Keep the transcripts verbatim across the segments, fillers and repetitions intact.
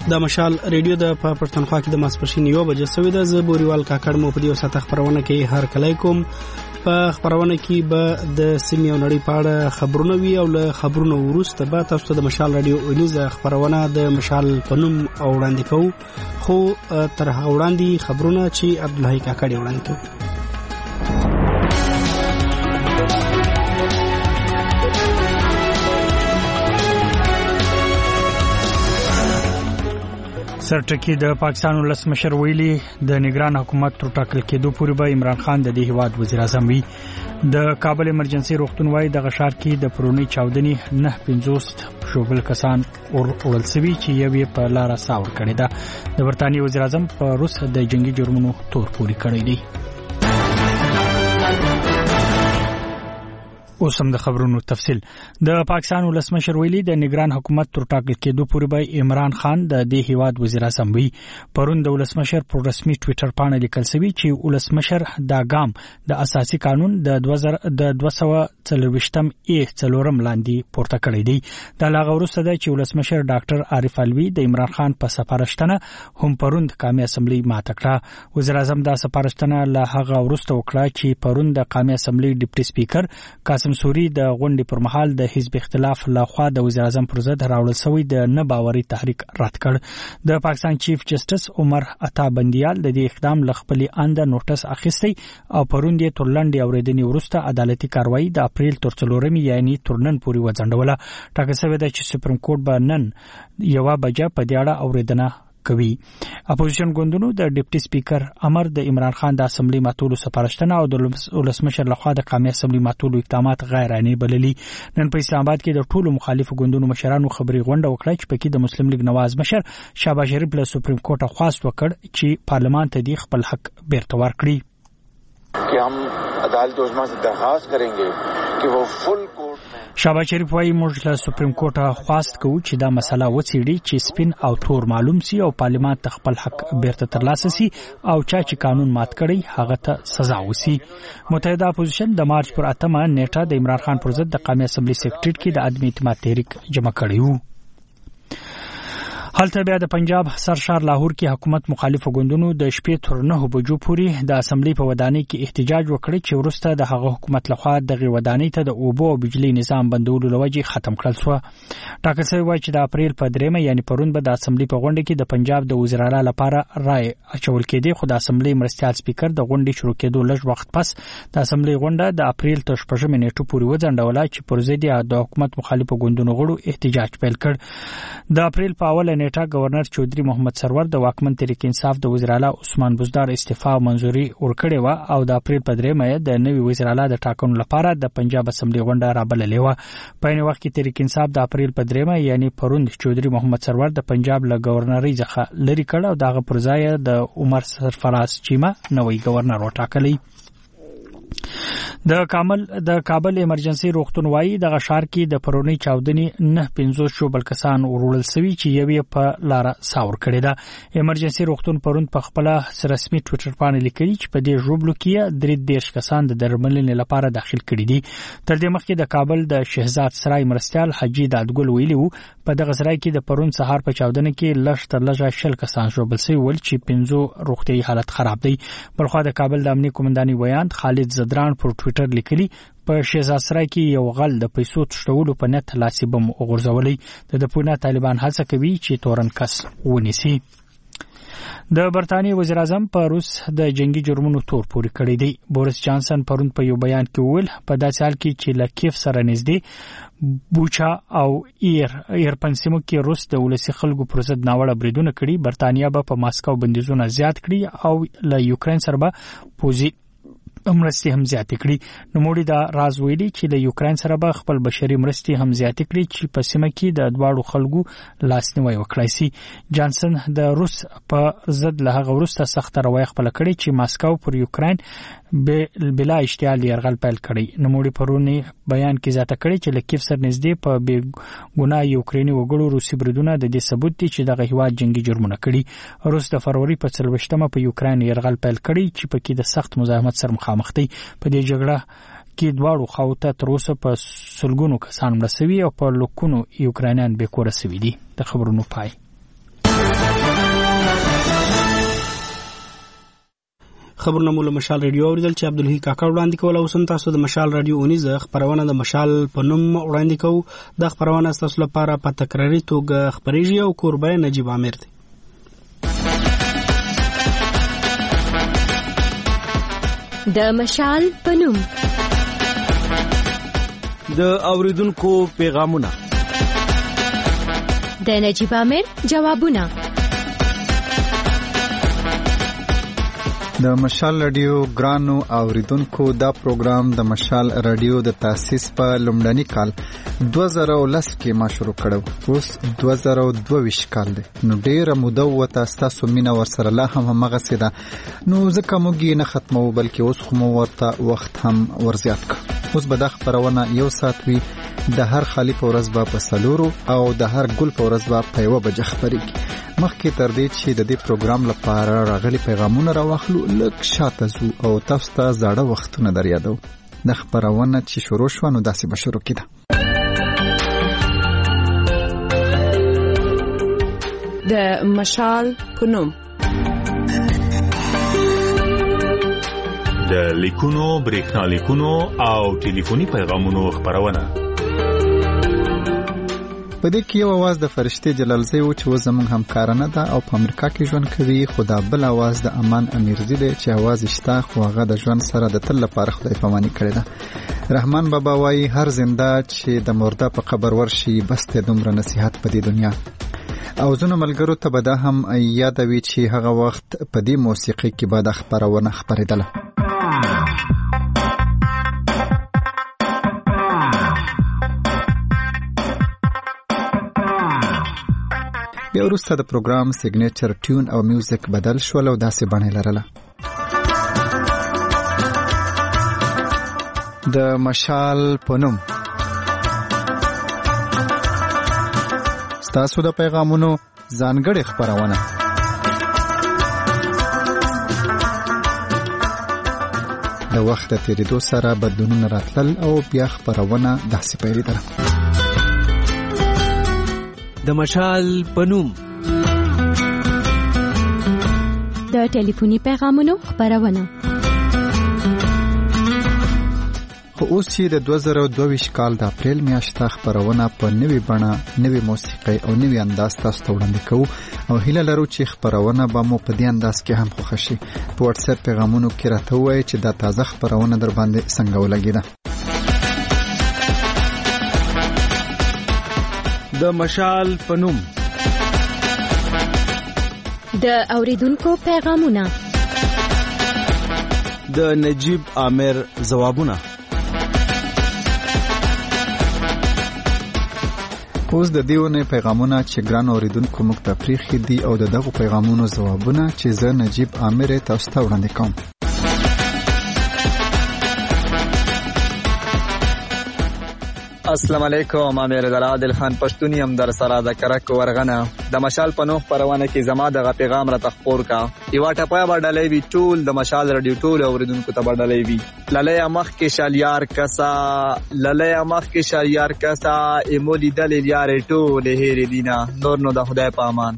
د مشال ریډیو د پښتونخوا کې د ماسپښین یو بجې سوي د زبوريوال کاکړ مو په دې وساته خبرونه کې هر کله کوم په خبرونه کې به د سیمې او نړۍ په اړه خبرونه وي او له خبرونو وروسته به تاسو ته د مشال ریډیو اونیزه خبرونه د مشال پنوم او وړاندې کوو خو تر هغه وړاندې خبرونه چې عبدالحی کاکړ وړاندې کوي. سرټکی د پاکستان ولسمشر ویلي د نگران حکومت تر ټاکل کېدو پورې به عمران خان د دې هیواد وزیر اعظم وي. د کابل ایمرجنسي روغتون وايي د غشار کې د پرونی چاودنې نه پنځوس شوبل کسان اور اورل سوي چې یو یې په لار ساور کړی ده. د برتانیې وزیر اعظم په روس د جنگي جرمونو تور پوري کړی دی. اوس هم د خبرونو تفصیل. د پاکستان ولسمشر ویلي د نگران حکومت تر ټاکل کېدو پورې به عمران خان د دې هیواد وزیر اعظم وي. پرون د ولسمشر پر رسمي ټوئیټر باندې لیکل شوی چې ولسمشر دا ګام د اساسي قانون د دوه سوه څلوېښتم ای څلورم لاندې پورته کړی دی. د لاغه وروسته د چې ولسمشر ډاکټر عارف علوي د عمران خان په سفارشتنه هم پرون د قومي اسمبلی ماته کړه. وزیر اعظم د سفارشتنه له هغه وروسته وکړه چې پرون د قومي اسمبلی ډیپټي سپیکر قاسم سوري د غونډې پر مهال د حزب اختلاف لخوا د وزیر اعظم پر ضد راوړل شوی د نه باوري تحریک رد کړ. د پاکستان چیف جسټس عمر عطا بندیال د دې اقدام لخپلی اند نوټس اخیستی او پروند یې تر لنډې اوریدنې وروسته عدالتي کاروایی د اپریل تر څلورمې یعنی تر نن پورې وځنډوله. ټاکل شوی دی چې سپریم کورټ به نن یو بجه په دې اړه اوریدنه کوي. اپوزیشن ګوندونو د ډیپټي سپیکر امر د عمران خان د اسمبلی ماتولو سپارښتنه او د ولسمشر لخوا د قومي اسمبلی ماتولو اقدامات غیر عیني بللي. نن په اسلام آباد کې د ټولو مخالفو ګوندونو مشرانو خبري غونډه وکړه چې پکې د مسلم لیگ نواز مشر شهباز شریف له سپریم کورټ خواست وکړ چې پارلمان ته د خپل حق بیرته ورکړي. कि हम अदालत उज़्मा से दरखास्त करेंगे कि वो फुल कोर्ट में. شهباز شریف وايي موږ له سپریم کورټ خواست کوو چې دا مسله وڅېړي چې سپین او تور معلوم سي او پارلمان ته خپل حق بیرته ترلاسه سي او چا چې قانون مات کړي هغه ته سزا وسی. متحده اپوزیشن د مارچ پر اتمه نیټه د عمران خان پر ضد د قومي اسمبلی سیکریټریټ کې د عدم اعتماد تحریک جمع کړی وو. هلته بیا د پنجاب سرشار لاهور کې حکومت مخالفو ګوندونو د شپې تر نه بجو پورې د اسمبلی په ودانۍ کې احتجاج وکړ چې ورسته د هغه حکومت لخوا د ودانۍ ته د اوبو او بجلی نظام بندولو لوجه ختم کړل شو. ټاکل شوی و چې د اپریل په دریمه یعنی پرون به د اسمبلی په غونډه کې د پنجاب د وزیر اعلی لپاره رائے اچول کېده. خو د اسمبلی مرستیال سپیکر د غونډې شروع کېدو لږ وخت پس د اسمبلی غونډه د اپریل تر شپږمې نیټه پورې وځنډوله چې پر ضد د حکومت مخالفو ګوندونو غړو احتجاج پیل کړ. د اپریل په اوله نیټه گورنر چودري محمد سرور د واکمن تحریک انصاف د وزیر اعلی عثمان بزدار استعفا منزوري ورکړې و او د اپریل په دریمه د نوي وزیر اعلی د ټاکنو لپاره د پنجاب اسمبلی غونډه رابللې و. په یوه وخت کې تحریک انصاف د اپریل په دریمه یعنی پروند چودري محمد سرور د پنجاب له گورنرۍ څخه لري کړ او دغه پر ځای د عمر سرفراز چیمه نوی گورنر وټاکلی. د کابل د کابل ایمرجنسي روغتون وايي د غشار کې د پرونی چاودنې نه پنځوس شوبل کسان ورول سوي چې یو یې په لار ساور کړی ده. ایمرجنسي روغتون پرون په خپل رسمي ټوئیټر باندې لیکلي چې په دې ژوبلو کې درې دیرش کسان د درملنې لپاره داخل کړي دي. تر دې مخکې د کابل د شهزاد سرای مرستيال حاجی دادګل ویلي وو په دغه سرای کې د پرون سهار په چاودنه کې لږ تر لږه شل کسان ژوبل سوي ول چې پنځو روغتيایي حالت خراب دی. بلخو د کابل د امنیت قومنداني ویاند خالد زدران پر ټوئیټر لیکلي په شهزاد سرای کې یو غل د پیسو تښتولو په نیت لاسي بم وغورځولي. د پونه طالبان هڅه کوي چې تورن کس ونیسي. د برتانیې وزیر اعظم په روس د جنگي جرمونو تور پوري کړی دی. بوریس جانسن پرون په یو بیان کې وویل په داسې حال کې چې لکیف سره نږدې بوچا او ایر ایرپن سیمو کې روس د ولسی خلکو پر ضد ناوړه بریدونه کړي. برتانیا به په ماسکو بندیزونه زیات کړي او له یوکرين سره به پوزي مرستې هم زیاتې کړي. نوموړي دا راز ویلي چې د یوکرين سره به خپل بشري مرستې هم زیاتې کړي چې په سیمه کې د دواړو خلکو لاسنیوي وکړای شي. جانسن د روس په ضد له هغه وروسته سخت روایه خپل کړي چې ماسکو پر یوکرين به بلا اشتعال يرغل پیل کړي. نوموړي پرونی بیان کې ذاته کړي چې لکیف سر نږدې په بې ګناه یوکرینی وګړو روسي بریدونه د دې ثبوت دي چې دغه هیواد جنگي جرمونه کړي. روس د فروری په څلوېښتمه په یوکرين يرغل پیل کړي چې په کې د سخت مزاحمت سره مخامخ دي. په دې جګړه کې دواړو خواته تر اوسه په سلګونو کسان مړه شوي او په لکونو یوکرانیان بې کوره شوي دي. د خبرونو پای. خبرونه مول مشال رادیو اوریدل چې عبدالهی کاکا وړاندې کول. اوس هم تاسو د مشال رادیو اونیزه خبرونه د مشال په نوم وړاندې کوو. د خبرونه تاسو لپاره په تکراري توګه خبريږي او کوربه نجیب عامر دی. د مشال په نوم د اوریدونکو پیغامونه، د نجیب عامر جوابونه. د مشال رادیو ګرانو اوریدونکو، دا پروګرام د مشال رادیو د تاسیس په لومړني کال دوه زره او لس کې ما شروع کړو. اوس دوه زره او دوه ویشت کال دی، نو ډیره موده وته. تاسو مینا ورسره لا هم هغه سي ده، نو ځکه موږ نه ختمو بلکې اوس خو مو ورته وخت هم ورزیات کړ. اوس به د خبرونه یو ساعت وي، د هر خالی په ورځ به په سلورو او د هر ګل په ورځ به په یو بجه خبرېږي. مخکې تر دې چې د دې پروګرام لپاره راغلي پیغامونه راواخلو، لږ شاته ځو او تاسو ته زاړه وختونه در یادو. د خبرونه چې شروع شوه نو داسې به شروع کېده. د مشال په نوم د لیکونو، برېښنا لیکونو او ټلیفوني پیغامونو خبرونه. په دې کې یو आवाज د فرشتي جلالزی و چې و زمونږ همکارانه ده او په امریکا کې ژوند کوي. خو دا بل आवाज د امان امیرزی دی چې आवाज شته خو هغه د ژوند سره د تل لپاره خدای پاماني کړی ده. رحمان بابا وایي هر زنده چې د مرده په قبر ورشي بس ته دومره نصیحت په دې دنیا. او زنو ملګرو ته به دا هم یادوي چې هغه وخت په دې موسیقي کې به د خبرونه خبرېدله. بیا وروسته د پروګرام سیګنیچر ټیون او میوزیک بدل شول او داسې بڼه لرله. د مشال په نوم ستاسو د پیغامونو ځانګړې خبرونه. د وخت تیریدو سره بدلونونه راتلل او بیا خبرونه داسې پیلېدله. د مشال په نوم د ټلیفوني پیغامونو خبرونه. خو اوس چې د دوه زره او دوه ویشت کال د اپریل میاشته خبرونه په نوې بڼه، نوې موسیقي او نوې انداز تاسو ته وړاندې کوو او هیله لرو چې خبرونه به مو په دې انداز کې هم خوښ شي. په واتس اپ پیغامونو کې راته ووایئ چې دا تازه خبرونه در باندې څنګه ولګېده. د مشال په نوم د اوریدونکو پیغامونه، د نجیب عامر ځوابونه. اوس د دیونه پیغامونه چې ګران اوریدونکو موږ ته پریخي دي او د دغه پیغامونو ځوابونه چې زه نجیب عامر تاسو ته وړاندې کوم. السلام علیکم، امیر عادل خان پښتوني هم در سره د کرک ورغنه. د مشال په نوم پروانه کې زما دغه پیغام را تخپور کا. یو ټپه باندې وی ټول د مشال رادیو ټول اوریدونکو ته باندې وی. للی مخ کې شالیار کسا، للی مخ کې شالیار کسا، ایمولی دل یار ټول هېر دینا، نور نو د خدای په امان.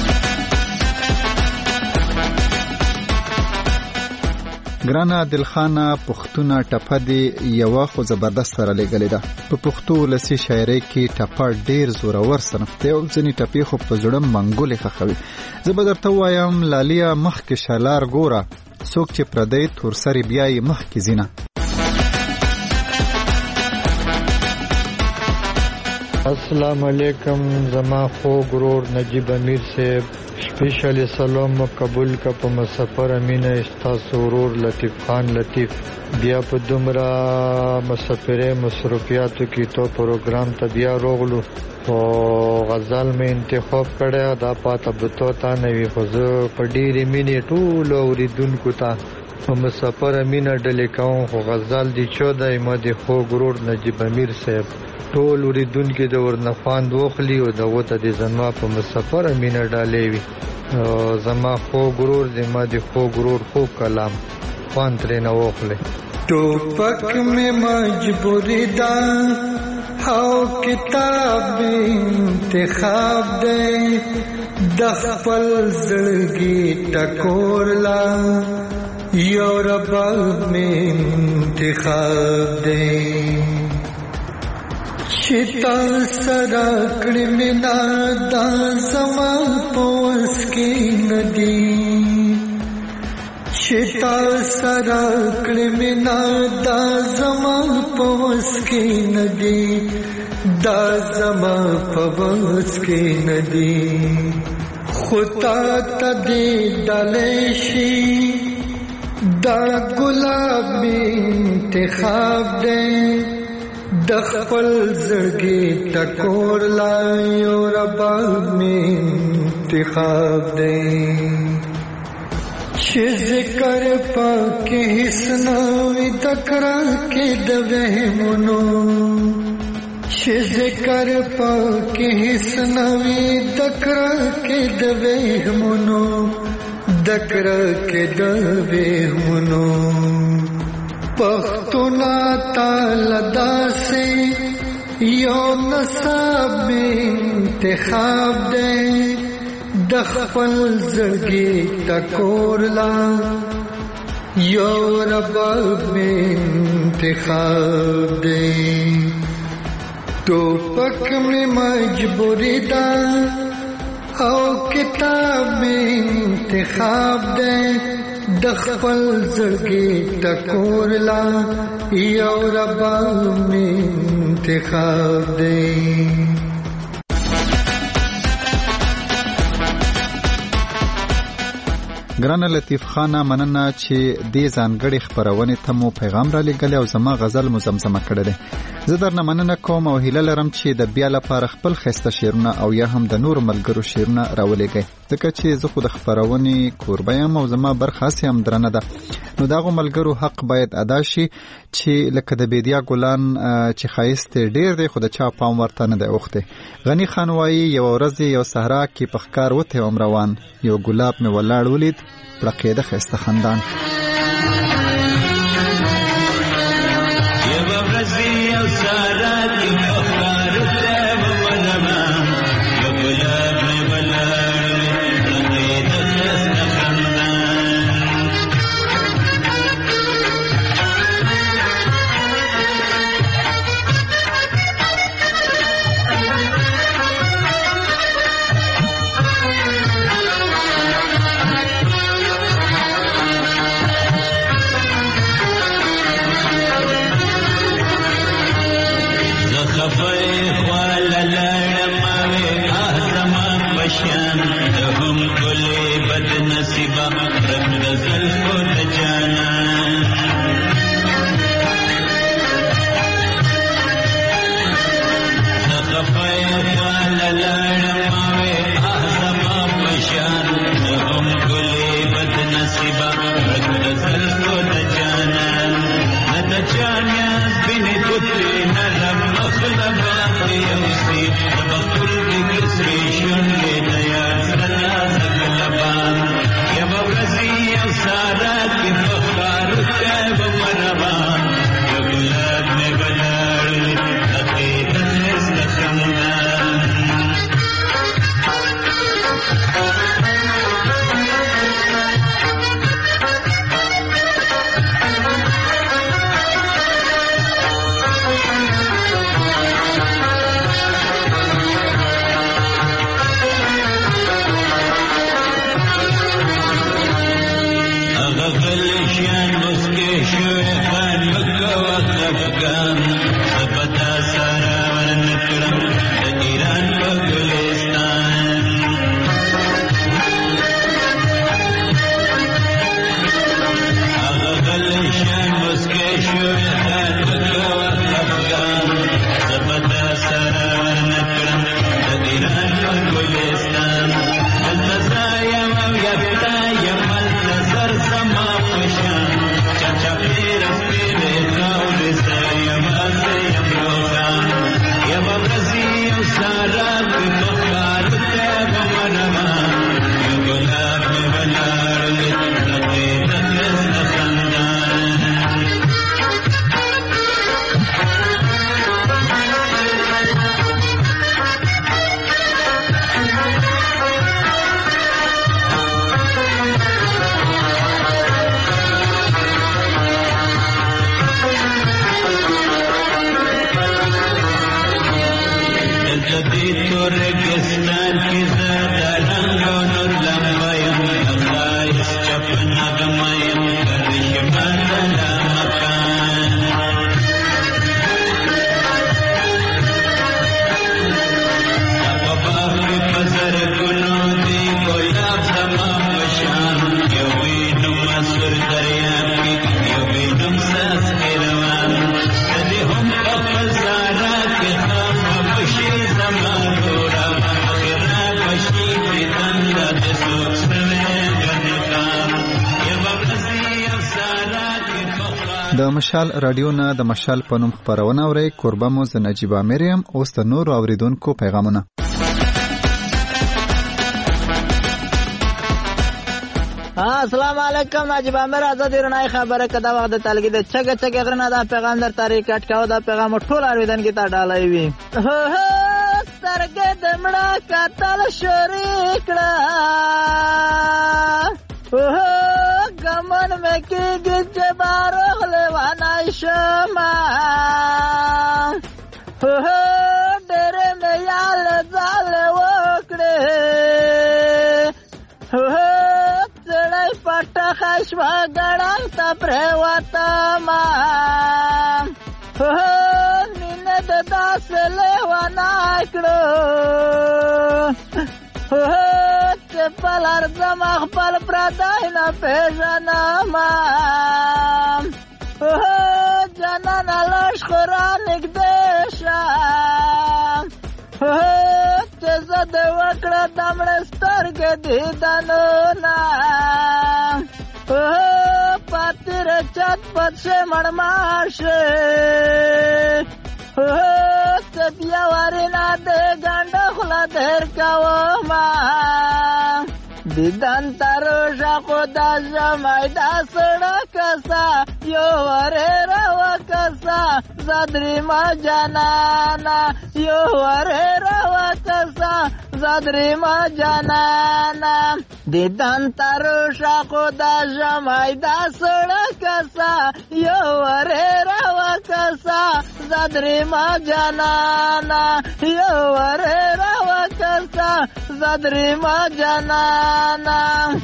ګرانه دلخانه پښتونه ټپه دی یو خو زبردست سره لګلې ده. په پښتو لسی شاعرۍ کې ټپه ډیر زورور صنف دی او ځینې ټپې خو په زړه منګولې خخوي. زه به درته وایم لالیا مخ کې شالار ګوره، څوک چې پردی تور سری بیاي مخ کې زینه. السلام علیکم، زما خو ګرور نجیب امیر صاحب سپیشلی سلام قبول کا په مسافر امینه استاسو ورور لطیف خان لطیف. بیا په دومره مسافرې مصروفیاتو کې تو پروګرام ته بیا روغلو او غزل مې انتخاب کړی دا پاته بتو تا نه وی خو زه په ډېرې مینې ټول اوریدونکو ته په مسافر امینه ډلې کوم. خو غزل دی چودای ما دی خو ګرور نجیب امیر صاحب ټول اوریدونکو د ورنفاند وخلی او دغه ته د زما په مسافر امینه ډالې وی. زما خو ګرور دی ما دی خو ګرور خو کلام خوان ترې نه وخلی. ټوپک میں مجبوری دا او کتاب انتخاب دے د خپل زړګي ټکور لا یو رباب میں انتخاب دے چتا سرا کړي مینا دا زما پوس کې ندی چتا سرا کړي مینا دا زما پوس کې ندی دا زما پوس کې ندی خطا تدی دلشی دا گلاب انتخاب دے دخل زړګي ټکور لا یو رباب میں انتخاب دے چې ذکر پاکه حسنوي دکرا کې د وهمونو چې ذکر پاکه حسنوي دکرا کې د وهمونو دکرا کې د وهمونو پختونا تالدا سے یو نصاب میں انتخاب دے دخل زړګي ټکور لا یو رباب میں انتخاب دے ټوپک میں مجبوری دا او کتاب میں انتخاب دے دخل زړګي ټکور لا یو رباب میں انتخاب دے ګران لطیف خان مننه چې دې ځانګړي خبرونه ته مو پیغام را لګل او زما غزل مزمزمه کړل. زه درنه مننه کوم او هیله لرم چې د بیا لپاره خپل خسته شیرونه او یا هم د نور ملګرو شیرونه راولېږئ ځکه چې زه خو د خبرونې کوربه یم او زما برخه هم درنه ده. نو داغو ملګرو حق باید ادا شي چې لکه د بیدیا ګلان چې ښایست ډیر دی خو د چا پام ورته نه دی اوخته. غنی خان وایي یو ورځ یو صحرا کې په ښکار وته وم روان یو ګلاب مې ولاړ ولید پړقې د ښایسته خندان. د مشال رادیو نه د مشال په نوم خبرونه اوري. کوربه مو ز نجیب امریم. اوس د نور اوریدونکو پیغامونه. السلام علیکم. نجیب امر آزاد رنای خبره کدا وخت تلګي د چګ چګ غرنه دا پیغام در تاریخ کټ کاو دا پیغام ټول اوریدن کی تا ډالای وی سترګې دمړه کتل شریکړه اوه ګمن مې کېږي چې بارغله وانای شما اوه ډېر مې یال ځال وکړې اوه څړای پټ خښوا ګړنګ ته پرواته ما اوه مینه د داسې لیوانای کړو اوه پل ارزم اخپل پردای نا پیژنما اوه جنان لش خورا نگدشم اوه چه زد وکڑا دمڑ سترگ دیدنو نا اوه پاتیر چت پتش مرماشه اوه چه بیاواری نا ده گنڈ خلا دیر کوا ما دیدن تروشا خدا جمعی دا سڑکسا یو وره روا کسا زدری ما جانانا یو وره روا کسا زدری ما جانانا دیدن تروشا خدا جمعی دا سڑکسا یو وره روا کسا زدری ما جانانا یو وره روا کسا زدری ما جانانا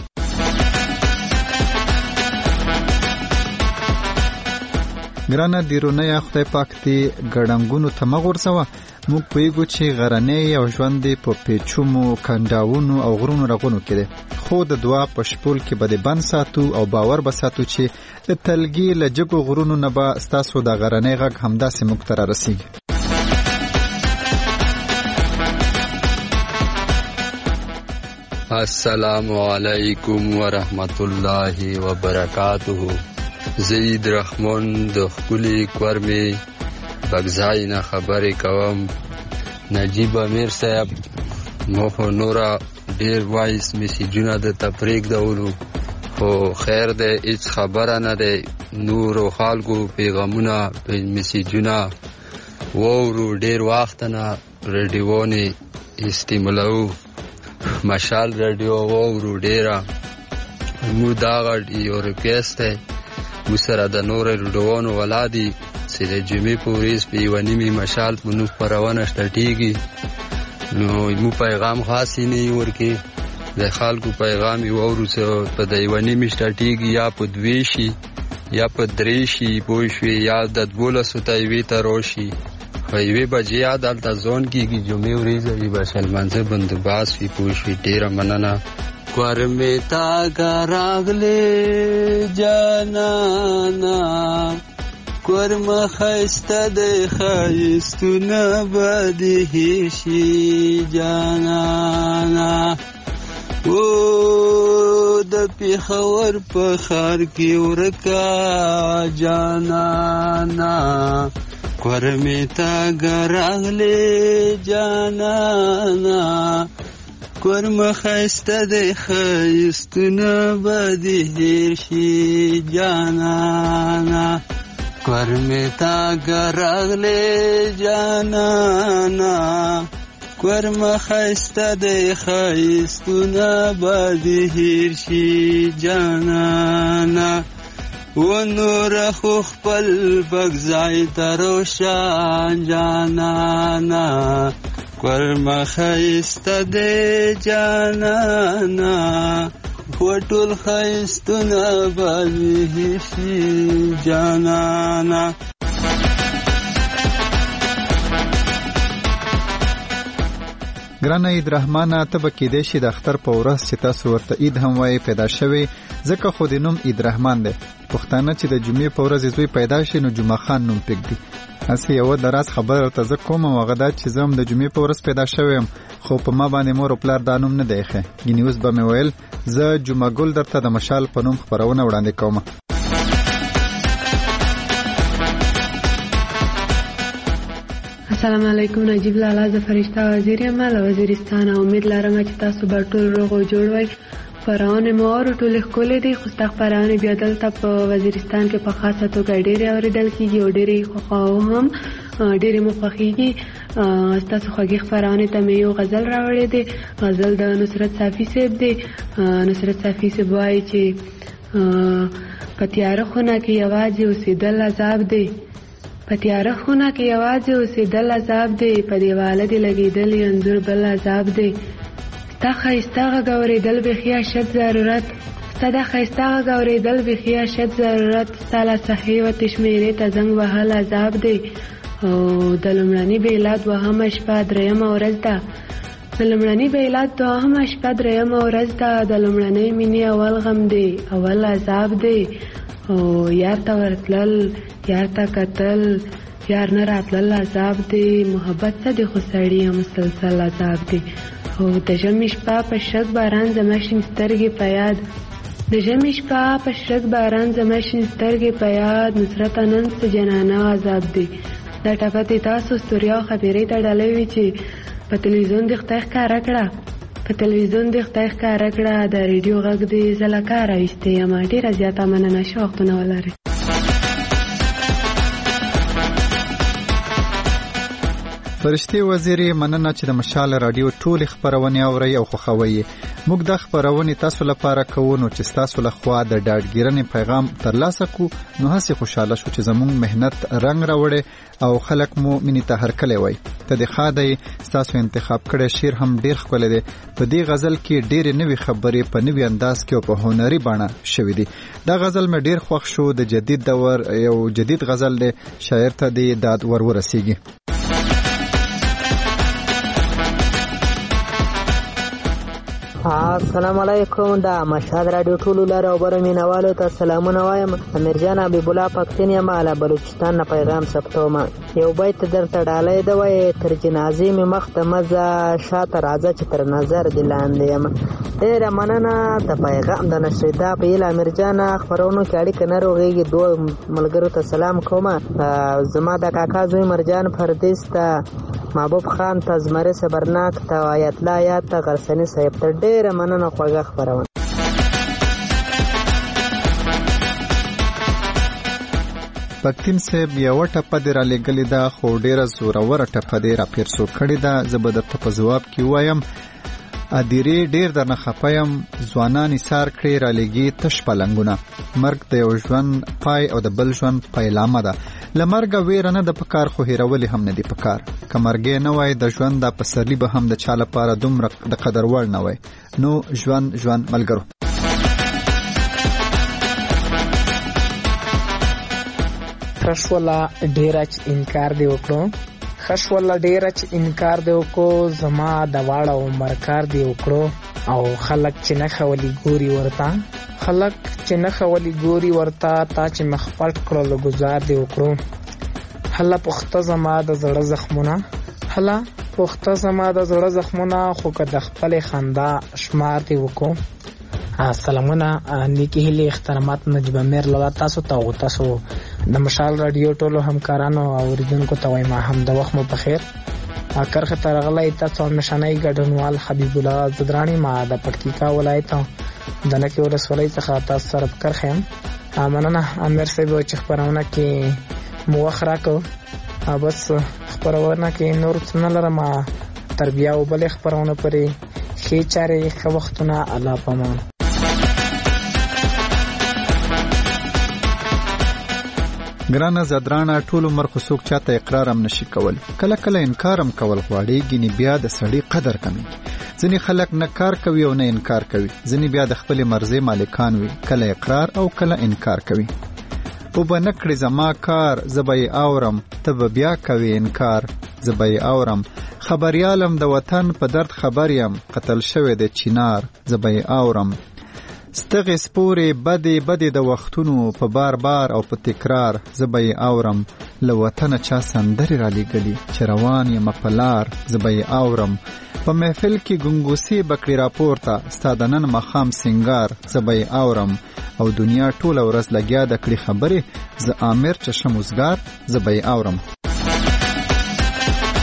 ګرانه دیرونه یا خدای پاک دی ګړنګونو ته مغورځوه. موږ پوهیږو چې غرنی او ژوند دی په پیچومو کنډاونو او غرونو رغونو کې دی، خو د دعا په شپول کې به د بند ساتو او باور به ساتو چې د تلګي له جګو غرونو نه به ستاسو د غرنی غږ همداسې موږ ته رارسیږي. السلام علیکم ورحمت الله وبرکاته. زید رحمان د خپلی کورمی بغزای نه خبرې کوم. نجیب امیر صاحب مو نورا ډیر وایس میسیجونه د تفریق دولو، خو خیر ده هیڅ خبره نه ده. نور او خلکو پیغامونه میسیجونه وورو ډیر وخت نه رادیوونه استعمالو. مشال رادیو وورو ډیره مو دا غړ یو ریکوست ہے مو سره د نور رادیوونو ولادي چې د جمعې په ورځ په یو نیمه مشال په نو پرونه شټیږي. نو مو پیغام خاصی نه ورکی د خلکو پیغام وورو چې په د یو نیمه شټیږي یا په دوی شي یا په درې شي پوښوي یا د دولسو تایوي تروشي وی بجې عدالت ځون کېږي جمعې ورځ وي بشل منځه بندوباس وي پوښوي. ډیره مننه. کورمې تا ګراغلې جانانا کورم خیسته د خیستونه بدې شي جانانا. او د پیښور په ښار کې ورکا جانانا کورمې تا ګراغلې جانانا کورم خیسته د خیستونه بدې هیر شي جانانا کورمې تا ګراغلې جانانا کورم خیسته د خیستونه بدې هیر شي جانانا. و نور خو خپل بغزای تروشان جانانا کورم خیسته د جانانا وټول خیستونه بدې شي جانانا. ګرانه عید رحمانه ته به کېدای شي د اختر په ورځ چې تاسو ورته عید هم وایي پیدا شوی، ځکه خو د نوم عید رحمان دی. پښتانه چې د جمعې په ورځ زوی پیدا شي نو جمعه خان نوم پکړي. هسې یو دراز خبر ورته زه کوم او هغه دا چې زه هم د جمعې په ورځ پیدا شوی یم، خو په ما باندې مور او پلار دا نوم نه دی ایښی. ګینې اوس به مې ویل زه جمعه ګل درته د مشال په نوم خپرونه وړاندې کوم. السلام علیکم. نجیب لالا زه فرشته وزیر یم له وزیرستان. امید لرم چې تاسو به ټول روغ او جوړ وئ. خپرونه مو اورو ټولې ښکلې دي، خو ستا خپرونې بیا دلته په وزیرستان کې په خاصه توګه ډېرې اورېدل کېږي او ډېرې خوښوم هم ډېرې مو خوښېږي. ستاسو خوږې خپرونې ته مې یو غزل راوړی دی. غزل د نصرت صافي صاحب دی. نصرت صافي صاحب وایي چې په تیاره خونه کې یوازې اوسېدل عذاب دی، په تیاره خونه کې یوازې اوسېدل عذاب دی، په دیواله دې لګېدلی انځور بل عذاب دی. ستا ښایسته غږ اورېدل بیخي اشد ضرورت، ستا دا ښایسته غږ اورېدل بیخي اشد ضرورت، ستا له صحې وتې شمېرې ته زنګ وهل عذاب دی. او د لومړني بیلاد دوهمه شپه درېیمه ورځ ده، د لومړني بیلاد دوهمه شپه درېیمه ورځ ده، د لومړنۍ مینې اول غم دی اول عذاب دی. او یار ته ورتلل یار ته کتل یار نه راتلل عذاب دی. محبت څه دی خو سړي مسلسل عذاب دی. او د ژمي شپه په شګ باران زما شین سترګې په یاد، د ژمي شپه په شګ باران زما شین سترګې په یاد، نصرت نن څه جنانه عذاب دی. دا ټپه دې تاسو ستوریا او خبرې ته ډالۍ وي چې په تلویزیون دې خدای ښکاره کړه، په تلویزیون دې خدای ښکاره کړه، د ریډیو غږ دې زه له کاره ایستې یم. ډېره زیاته مننه، ښه وختونه ولرئ. فرشتي وزیرې مننه چې د مشال رادیو ټول خبرونه اوري او خوښوي. موږ د خبرونه تاسو لپاره کوو نو چې تاسو له خوا د ډاډګیرنې پیغام ترلاسه کو نو هڅه خوشاله شو چې زموږ مهنت رنگ راوړي او خلک مو مینې ته هرکلی وای. ته د خاده تاسو انتخاب کړی شعر هم ډیر ښکلی دی. په دې غزل کې ډېرې نوې خبرې په نوې انداز کې او په هنري بڼه شوې دي. دا غزل مې ډیر خوښ شو. د جدید دور یو جدید غزل دی. شاعر ته د داد ور ورسیږي. السلام علیکم. دا مشهد رادیو ټولو لاره او بره مینوالو ته سلامونه وایم. امیرجان حبیب الله پښتون یم له بلوچستان نه پیغام ثبتوم. یو بیت درته ډالۍ ده وایي تر جنازې مې مخ ته مزه شاته راځه چې تر نظر دې لاندې یم. ډېره مننه د پیغام د نشریدا په هیله امیرجان. خپرونو کې اړیکه نه روغېږي. دوه ملګرو ته سلام کوم. زما د کاکا زوی مرجان پردیس ته، محبوب خان ته، زمري صبرناک ته، آیت الله آیات ته، غرسني صاحب ته ډېره مننه. خوږه خپرونه. پښتون صاحب یو ټپه دی را لګلې ده خو ډېره زوروره ټپه دی را پیرسو کړې ده. زه به درته په ځواب کې وایم ادیرې ډېر درنه خفیم، ځوانان ایثار کړې را لګي تش پلنګونه. مرګ د یو ژوند پای او د بل ژوند پیلامه ده. له مرګه ویره نه د پکار خو هیرولې هم نه دی پکار. که مرګې نه وای د ژوند د پسرلی به هم د چا لپاره دومره د قدر وړ نه وای. نو ژوند ژوند ملګرو. خشوله ډیره چې انکار دی وکړو، خشوله ډیره چې انکار دی وکړو، زما د واړه عمر کار دی وکړو. او خلک چې نه خولي ګوري ورته، خلک چې نه خولي ګوري ورته، تا چې مخ پټ کړو له گزار دی وکړو. هله پخته زما د زړه زخمونه، هله پخته زما د زړه زخمونه، خو که د خپل خندا شمار دی وکړو. سلامونه نیکی هیلې احترامات نجیب امیر له تاسو ته او تاسو د مشال رادیو ټولو همکارانو او اوریدونکو ته وایم هم د وخت مو په خیر. کرخه ترغلای تاسو نشانای ګډونوال حبیب الله زدرانی ما د پټکیکا ولایت د نکی ولسوالۍ څخه تاسو سره کرخه مننه. امیر صاحب چې خبرونه کې مو وخراکو بس خبرونه کې نور څه نه لرم. تربیه او بل خبرونه پرې خې چارې خو وختونه الله پامان. ګرانه زدرانه ټول عمر خو څوک چاته اقرار هم نشي کول، کله کله انکار هم کول غواړي. ګینه بیا د سړی قدر کمی. ځینې خلک نه کار کوي او نه انکار کوي. ځینې بیا د خپل مرزي مالکان وي، کله اقرار او کله انکار کوي. او به نکړي زما کار زبې اورم، ته بیا کوي انکار زبې اورم. خبريالم د وطن په درد خبر یم، قتل شوی د چینار زبې اورم. ستغه سپورې بدې بدې د وختونو په بار بار او په تکرار زبې اورم. له وطن چا سندري را لګلي چې روان یم په لار زبې اورم. په محفل کې ګنګوسي بکړي راپورته ستادنن مخام سنگار زبې اورم. او دنیا ټوله ورځ لګیا د کړي خبرې ز امیر چشم وزګار زبې اورم.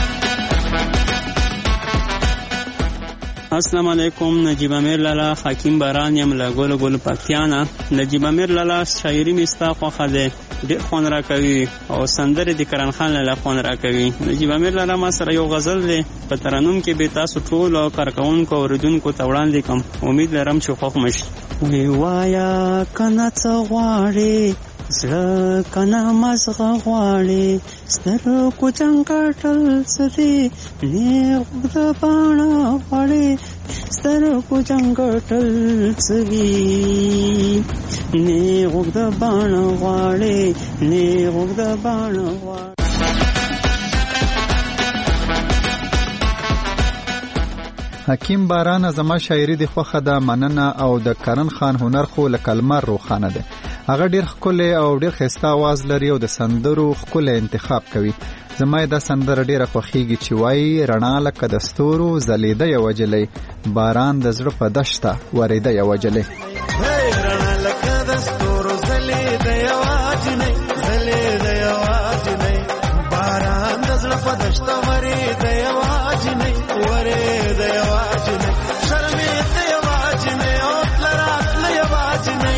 السلام علیکم. نجیب امیر لالا حکیم باران یم له ګل ګل پکتیانا. نجیب امیر لالا شاعري مستا خوخه ده ډېر خون را کوي او سندره د کرن خان لالا خون را کوي. نجیب امیر لالا ما سره یو غزل ده په ترنم کې به تاسو ټول او کارکونکو اوریدونکو ته وړاندې کوم. امید لرم چې خوښ مشي. وی وایا کنه څه غواړي زړه کنه مزغه غواړي سترګو جنګټل سدي نیغ د باڼه غواړي سترګو جنګټل سوي نیغ د باڼه غواړي نیغ د باڼه غواړي. حکیم باران زما شاعري د خوخه ده مننه او د کرن خان هنر خو له کلمر روخانه ده. هغه ډیر ښکلی او ډیر ښایسته आवाज لري او د سندرو ښکلی انتخاب کوي. زما دا سندره ډیره خوښیږي چې وایي رڼا لکه د ستورو ځلېده یوه جلۍ باران د زړه په دشته ورېده یوه جلۍ. رڼا لکه د ستورو ځلېده یوه جلۍ ځلېده یوه جلۍ باران د زړه په دشته ورېده یوه جلۍ ورېده یوه جلۍ شرمېده یوه جلۍ او تله راتله یوه جلۍ.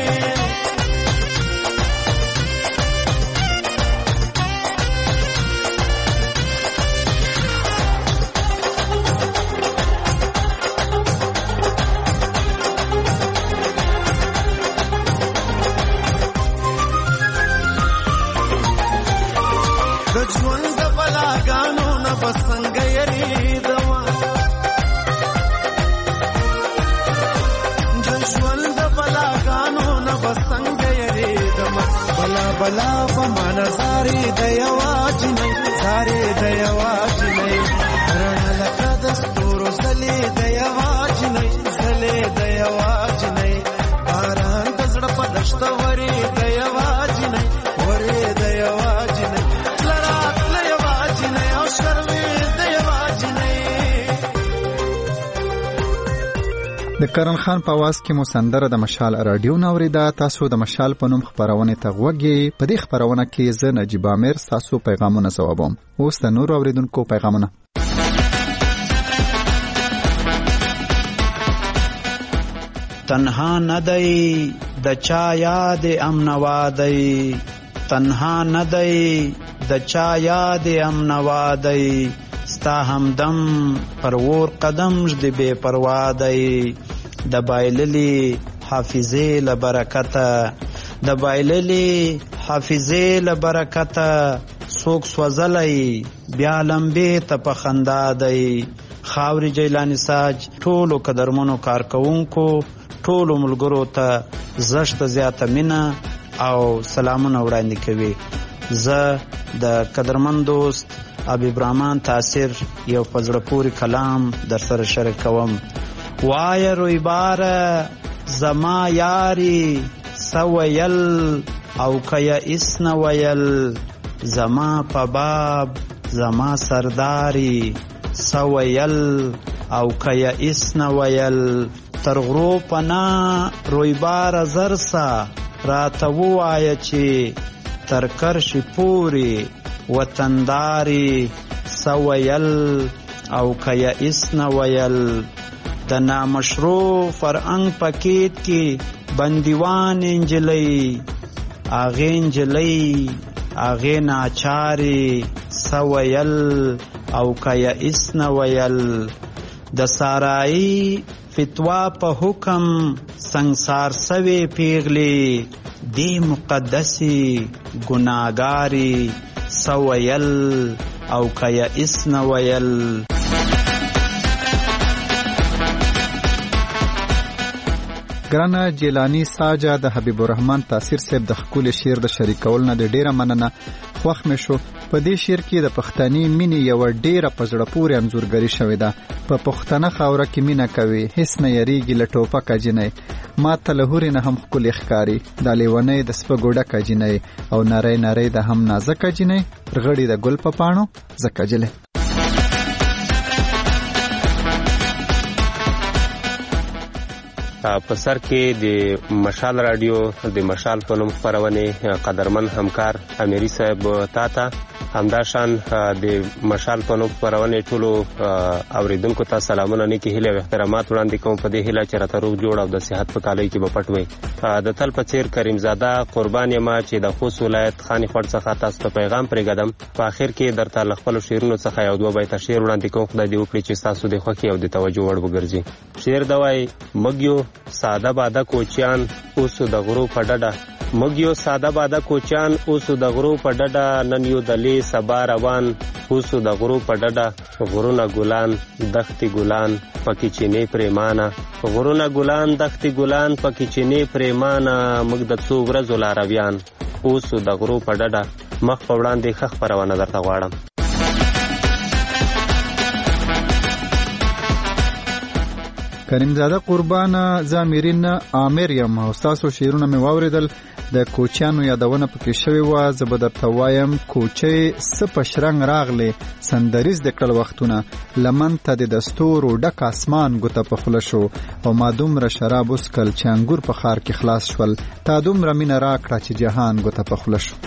د ژوند د بلاګانو نه به څنګه یریدمه د ژوند د بلاګانو نه به څنګه یریدمه بلا بلا به ما نظارې د یوه جنۍ زارې د یوه جنۍ رڼا لکه د ستورو ځلې د یوه جنۍ ځلې د یوه جنۍ باران د زړه په دشته ورې د یوه جنۍ ورې د یوه جنۍ د کرن خان په आवाज کې مو سندره د مشال رادیو نوریدا. تاسو د مشال په نوم خبرونه ته غوږی. په دې خبرونه کې زه نجیب امیر تاسو پیغامونه ځوابوم. اوس د نور اوریدونکو پیغامونه. تنها ندی د چا یاد امنوا دی تنها ندی د چا یاد امنوا دی ستا همدم پرور قدم ژدې بې پروا دی د بایللي حافظې له برکته د بایللي حافظې له برکته څوک سوځلی بیا لمبې ته په خندا دی. خاورې جیلاني ساج ټولو قدرمنو کارکوونکو ټولو ملګرو ته زشته زیاته مینه او سلامونه وړاندې کوي. زه د قدرمن دوست ابي برهمان تاثیر یو پزړه پوری کلام در سره شریک کوم. وای روی بار زما یاری سویل او کیا اسن ویل زما په باب زما سرداری سویل او کیا اسن ویل ترغرو پنا روی بار زرسا راته وای چې تر کرشي پوری وطنداری سویل او کیا اسن ویل د نامشروع فرهنګ پکیت کې بندیوان انجلی اغه انجلی اغه ناچاری سویل او کیا اسن ویل د سارای فتوا په حکم سنگسار سوي پیغلی دی مقدسی گناگاری سویل او کیا اسن ویل. ګرانه جیلانی ساجا د حبیب الرحمن تاثیر صاحب د خپل شعر د شریکول نه د ډیره مننه خوښ مې شو. په دې شعر کې د پښتني مینې یو ډیره پزړه پورې انځورګری شوې ده. په پښتنه خاوره کې مینه کوي هیڅ نه یریږي له ټوپکه جنۍ ما ته له هورې نه هم ښکلې ښکاري دا لیونۍ د سپږو ډکه جنۍ او نری نری د هم نازکه جنۍ رغړې د ګل په پاڼو زکه جلۍ. په سر کې د مشال رادیو د مشال په نوم خپرونې قدرمن همکار امیری صاحب تا ته همداشان د مشال په نوم خپرونې ټولو اوریدونکو ته سلامونه نیکې هیلې او احترامات وړاندې کوم په دې هیله چې راته روغ جوړ او د صحت په کالۍ کې به پټ وئ. د تل په څیر کریم زاده قربان یم چې د خوست ولایت خاني خټ څخه تاسو ته پیغام پرېږدم. په آخر کې درته له خپلو شعرونو څخه یو دوه بیته شعر وړاندې کوم. خدای دې وکړي چې ستاسو د خوښې او د توجه وړ وګرځي. شعر دا وایي: موږ یو ساده باده کوچیان اوسو د غرو په ډډه، موږ یو ساده باده کوچیان اوسو د غرو په ډډه، نن یو دلې سبا روان اوسو د غرو په ډډه. غرونه ګلان دښتې ګلان پکې چینې پرېمانه، غرونه ګلان دښتې ګلان پکې چینې پرېمانه، موږ د څو ورځو لارویان اوسو د غرو په ډډه. مخ په وړاندې ښه خپرونه درته غواړم. کریم زاده قربان زامرین عامر یم او تاسو شعرونه مې واوریدل. د کوچیانو یادونه پکې شوې وه. زه به درته وایم کوچۍ څه په شرنګ راغلې، سندریز د کړل وختونه، لمن ته د دستورو ډک اسمان ګوته په خوله شو، او ما دومره شراب وڅکل چې انګور په ښار کې خلاص شول، تا دومره مینه راکړه چې جهان ګوته په خوله شو.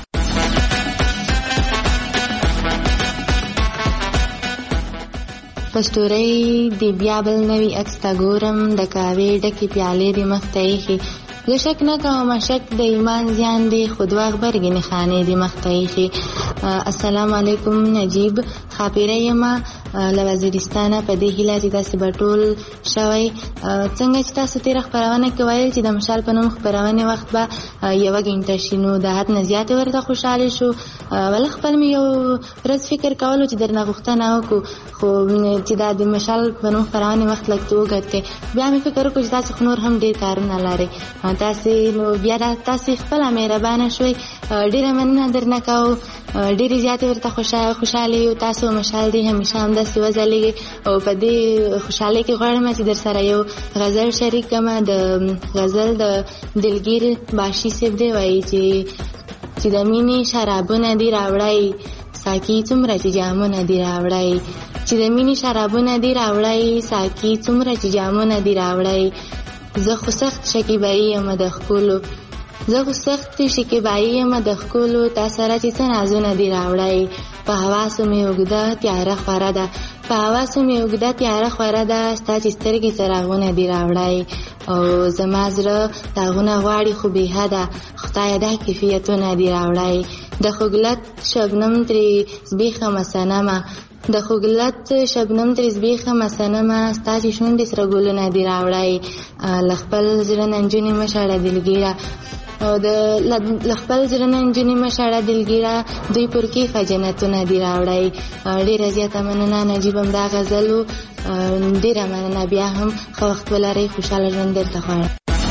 پستوري دی بیا بل نوی عکس تا ګورم، د کاوې ډکې پیالې دې مخ ته ایښې، زه شک نه کوم شک د ایمان زیان دی، خو دوه غبرګې نښانې دې مخ ته ایښې. السلام علیکم نجیب، خاپیره یم له وزیرستانه، په دې هیله چې تاسې به ټول شوی. څنګه چې تاسو تېره خپرونه کې ویل چې د مشال په نوم خپرونې وخت به یوه ګنټه شي، نو د حد نه زیاتې ورته خوشحالې شو. وله خپل مې یو ورځ فکر کولو چې درنه غوښتنه وکړو، خو چې دا د مشال په نوم خپرونې وخت لږ ته وګټې، بیا مې فکر وکړو چې تاسو خو نور هم ډېر کارونه لرئ، تاسې نو بیا تاسې خپله مهربانه شوئ. ډېره مننه درنه کوو، ډېرې زیاتې ورته خوشحالې یو. تاسو مشال دی همیشه همداسې وځلیږئ، او په دې خوشحالۍ کې غواړم چې در سره یو غزل شریک کړم. د غزل د دلګیر باشي صاحب دی، وایي چې چې د مینې شرابونه دي راوړی، ساقي څومره چې جامونه دي راوړی، چې د مینې شرابونه دي راوړی، ساقي څومره چې جامونه دي راوړی. زه خو سخت شکیبایي یم د ښکلو، زه خو سخت شکیبایي یم د ښکلو، تا سره چې څه نازونه دي راوړی. په حواسو مې اوږده تیاره خوره ده، په حواسو مې اوږده تیاره خوره ده، ستا چې سترګې څراغونه دي راوړی. او زما زړه داغونه غواړي خو بې حده، خدایه دا کیفیتونه دي راوړی. د خوږلت شبنم ترې زبېښمه صنمه، د خوږلت شبنم ترې زبېښمه صنمه، ستا چې شونډې سره ګلونه دي راوړی. له خپل زړه نه نجونې مه شړه دلګیره، او د له خپل زړه نه نجونې مه شړه دلګیره، دوی پر کیفه جنتونه دي راوړی. ډېره زیاته مننه نجیب، همدا غزل و. ډېره مننه، بیا هم ښه وخت ولرئ، خوشحاله ژوند درته غواړم.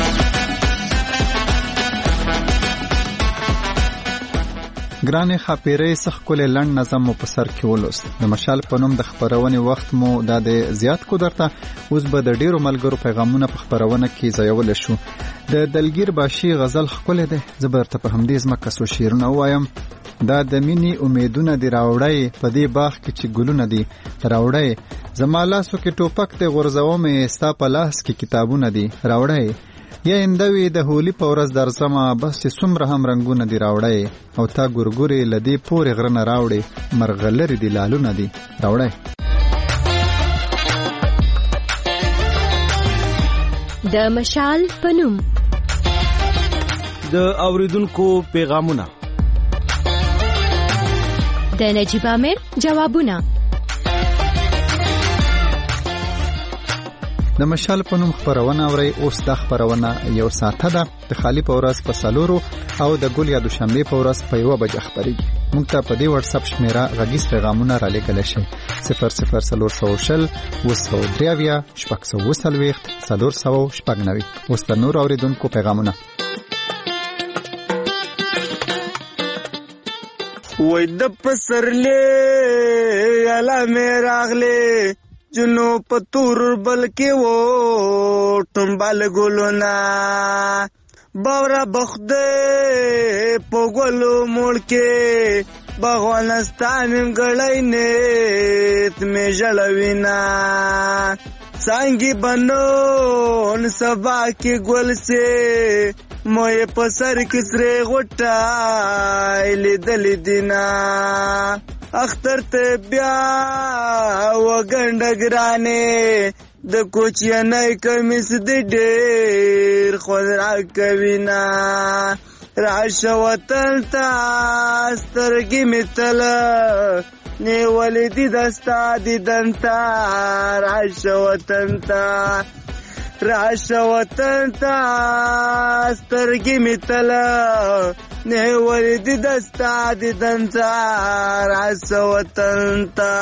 ګرانې خاپیرې څه ښکلی لنډ نظم مو په سر کې ولوست. د مشال په نوم د خپرونې وخت مو دا د زیات کو درته. اوس به د ډیرو ملګرو پیغامونه په خپرونه کې ځایولی شو. د دلګیر باشي غزل ښکلی دی، زه به درته په همدې ځمکه څو شعرونه ووایم. دا د مینې امیدونه دي راوړی، په دې باغ کې چې ګلونه دي راوړی. زما لاسو کې ټوپک دی غورځومې، ستا په لاس کې کتابونه دي راوړی. یا اندوی د هولی په ورځ درځمه، بس چې څومره هم رنګونه دي راوړی. او تا ګورګورې له دې پورې غره نه راوړې، مرغلرې دي لالونه دي راوړی. د مشال په نوم د اوریدونکو پیغامونه، د نجیب عامر جوابونه. د مشال په نوم خپرونه اورئ. اوس دا خپرونه یو ساعته ده، د خالی په ورځ په څلورو او د ګل یا دوشنبې په ورځ په یوه بجه خپرېږي. موږ ته په دې واتساپ شمیره غږیز پیغامونه رالیږلی شئ: صفر صفر څلور سوه شل اووه سوه درې اویا شپږ سوه اووه څلوېښت څلور سوه شپږ نوي. اوس د نورو اورېدونکو پیغامونه. وای د پسرلې اله مې راغلې، جنو پتور بلکې وو ټمبل ګلونا، باورا بخده په ګلو موړ کې بغوانستان غړای نیت مې جلوینا، څنګه بنو ان سبا کې ګل سے موې په سر کې سره غټای لیدلې دینا اختر ته بیا وګنډه ګرانې د کوچینۍ کمیس دې ډېر خوند راکوي نه راشه وطن ته سترګې مې تل نیولې دي د ستا دیدن ته راشه وطن ته راشه وطن ته سترګې مې تل نیولې دي د ستا دیدن ته راشه وطن ته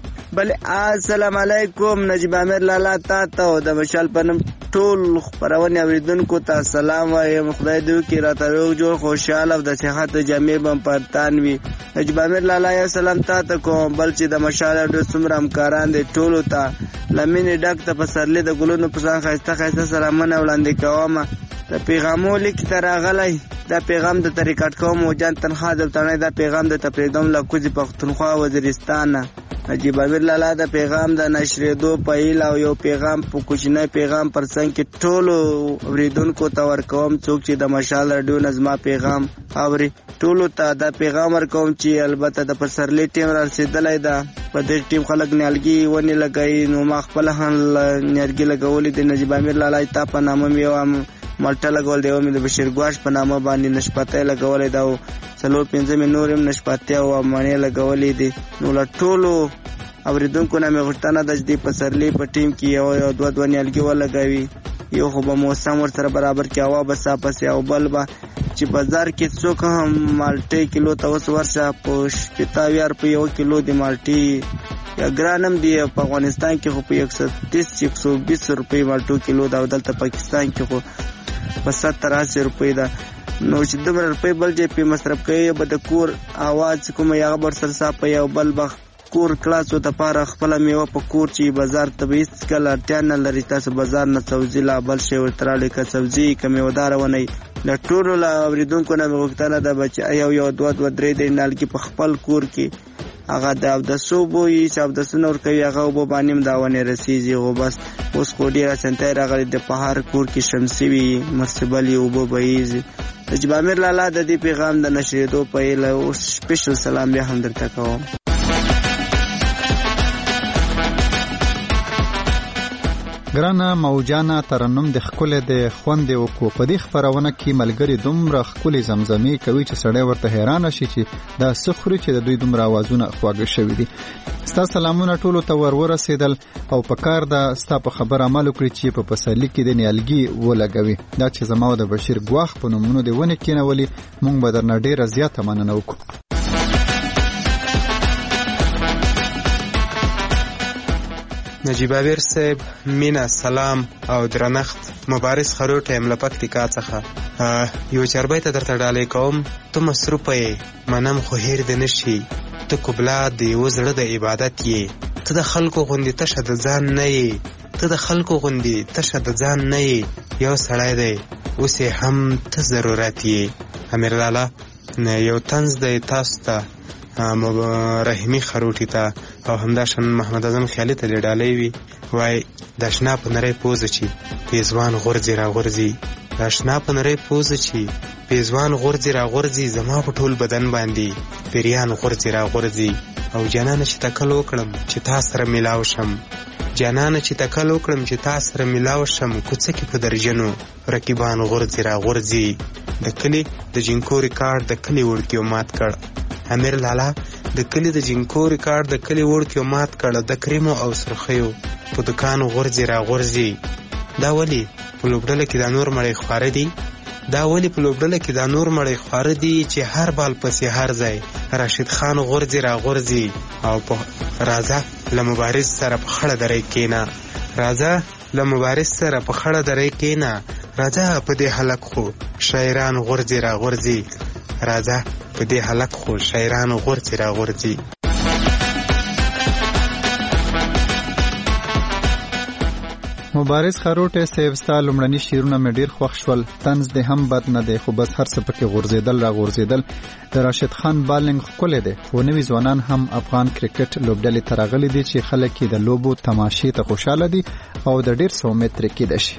بل السلام علیکم نجیب امیر لالا تا ته او د مشال په نوم ټول خبرونه اوریدونکو ته سلام وایم خدای دې وکړي راته روغ جوړ خوشاله او د صحت جامع بم پرتان وي نجیب امیر لالا یا سلام تا ته کوم بل چې د مشال د څومره همکاران دي ټولو ته لمنې ډک ته پسرلې د ګلونو په ځان خاسته خاسته سلامونه وړاندې کوم د پیغامو لیک تر غلای دا پیغام د طریقټ کوم او جان تنخوا د تنه دا پیغام د تپریدوم لکوزي پختونخوا وزیرستان نجیب امیر لالا د پیغام د نشریدو پیل او یو پیغام په کوچنی پیغام پرڅنګ کې ټولو اوریدونکو ته ورکوم څوک چې د مشال رادیو نظم پیغام اوري ټولو ته دا پیغام ورکوم چې البته د پسرلی ټیم رسیدلای دا په دې ټیم خلک نیالګي ونی لګای نو ما خپل هم نیالګي لګولې د نجیب امیر لالا ته په نامه میو مالټه لګول دی او مې د بشیر ګواش په نامه باندې نشپته لګولې دا څلور پنځه مې نورم نشپته او معنی لګولې دي نو لا ټولو اوریدونکو نه مې غوښتنه د دې پسرلی په ټیم کې یو یو دوه دوه نیالګي ولګوي یو خو به موسم ورسره برابر کې هوا به صافه او بل به چې بازار کې څوک هم مالټې کیلو ته اوس ورشه په شپږ په یو کیلو د مالټې یا ګرانم دی په افغانستان کې خو په یک سو تیس یک سو بیس روپۍ مالټو کیلو دا دلته پاکستان کې خو په ستر اسی روپۍ ده نو چې دومره روپۍ بل ځای په مصرف کوي به د کور اواز کوم یا خبر سر صاحب یو بل بخ کور کلاسو ته پاره خپل میوه په کور چې بازار ته بیس کله ټان لري تاسو بازار نه سبزی لا بل شی ورتراله کا سبزی کمی ودار ونی د ټولو لا اوریدونکو نه وختانه د بچ یو یو دوه دوه درې د نالګي په خپل کور کې هغه د صوبو یې چې د سنور کوي هغه وب باندې داونه رسیږي او بس اوس خو ډیره سنتای راغلي د پهار کور کې شمسي وي مرسبلی او بوبایزي نجیب امیر لالا د دې پیغام د نشریدو په له او سپیشل سلام بیا هم درته کوم ګرانه موجانه ترنم د خپل د خوند او کو په دې خبرونه کې ملګری دومره خپل زمزمې کوي چې سړی ورته حیران شي چې دا سخري چې د دوی دومره आवाजونه خواږه شوي دي ستاسو سلامونه ټولو ته ورور رسیدل او په کار دا ستاسو په خبر عمل وکړي چې په پسرلی کې د نیالګي ولګوي دا چې زمو د بشیر ګواخ په نومونو دی ونه کینولي مونږ به درنه ډیره زیاته مننه وکړو نجیب امیر صاحب مینا سلام او درنښت مبارز خروټ یم لپکتیکا څخه یو چربای ته درته ډالې کوم ته مصروفه منم خو هیر د نشي ته قبله دی وزړه د عبادت یې ته د خلکو غوندې تشه د ځان نه یې ته د خلکو غوندې تشه د ځان نه یې یو سړی دی اوس هم ته ضرورت یې امیر لالا یو طنز دی تاسو ته رحمی خروټی ته او همداشان محمد اعظم خیالی ته ډالۍ وي وای د شنا په نری پوزه چی پیزوان غورځي را غورځي د شنا په نری پوزه چی پیزوان غورځي را غورځي زما په ټول بدن باندې پیریان غورځي را غورځي او جنان چې تکل وکړم چې تاسو سره ملاو شم جنان چې تکل وکړم چې تاسو سره ملاو شم کوڅه کې په درجنو رقیبان غورځي را غورځي د کلی د جنکو ریکارډ د کلی ورکیو مات کړ امیر لالا د کلی د جنکو ریکارډ د کلی ورکیو مات کړ د کریمو او سرخیو په دکان غورځي را غورځي دا ولی په لوبډله کې د نور مړی خواره دي دا ولی په لوبډله کې د نور مړی خواره دي چې هر بال پسې هر ځای راشد خان غورځي را غورځي او په راځه له مبارز سره په خړه درې کېنا راځه له مبارز سره په خړه درې کېنا راځه په دې حلق خو شاعران غورځي را غورځي راځه په دې حلق خو شاعران غورځي را غورځي مبارز خروټه سیوستا لمړنی شیرونه مې ډیر خوښ شول طنز دې هم بد نه دی خو بس هر څه پکې غورځیدل را غورځیدل د راشد خان بالینګ خپل دی خو نوی ځوانان هم افغان کرکټ لوبډلې ترغلي دي چې خلک د لوبو تماشې ته خوشاله دي او د ډیر سو متر کې دي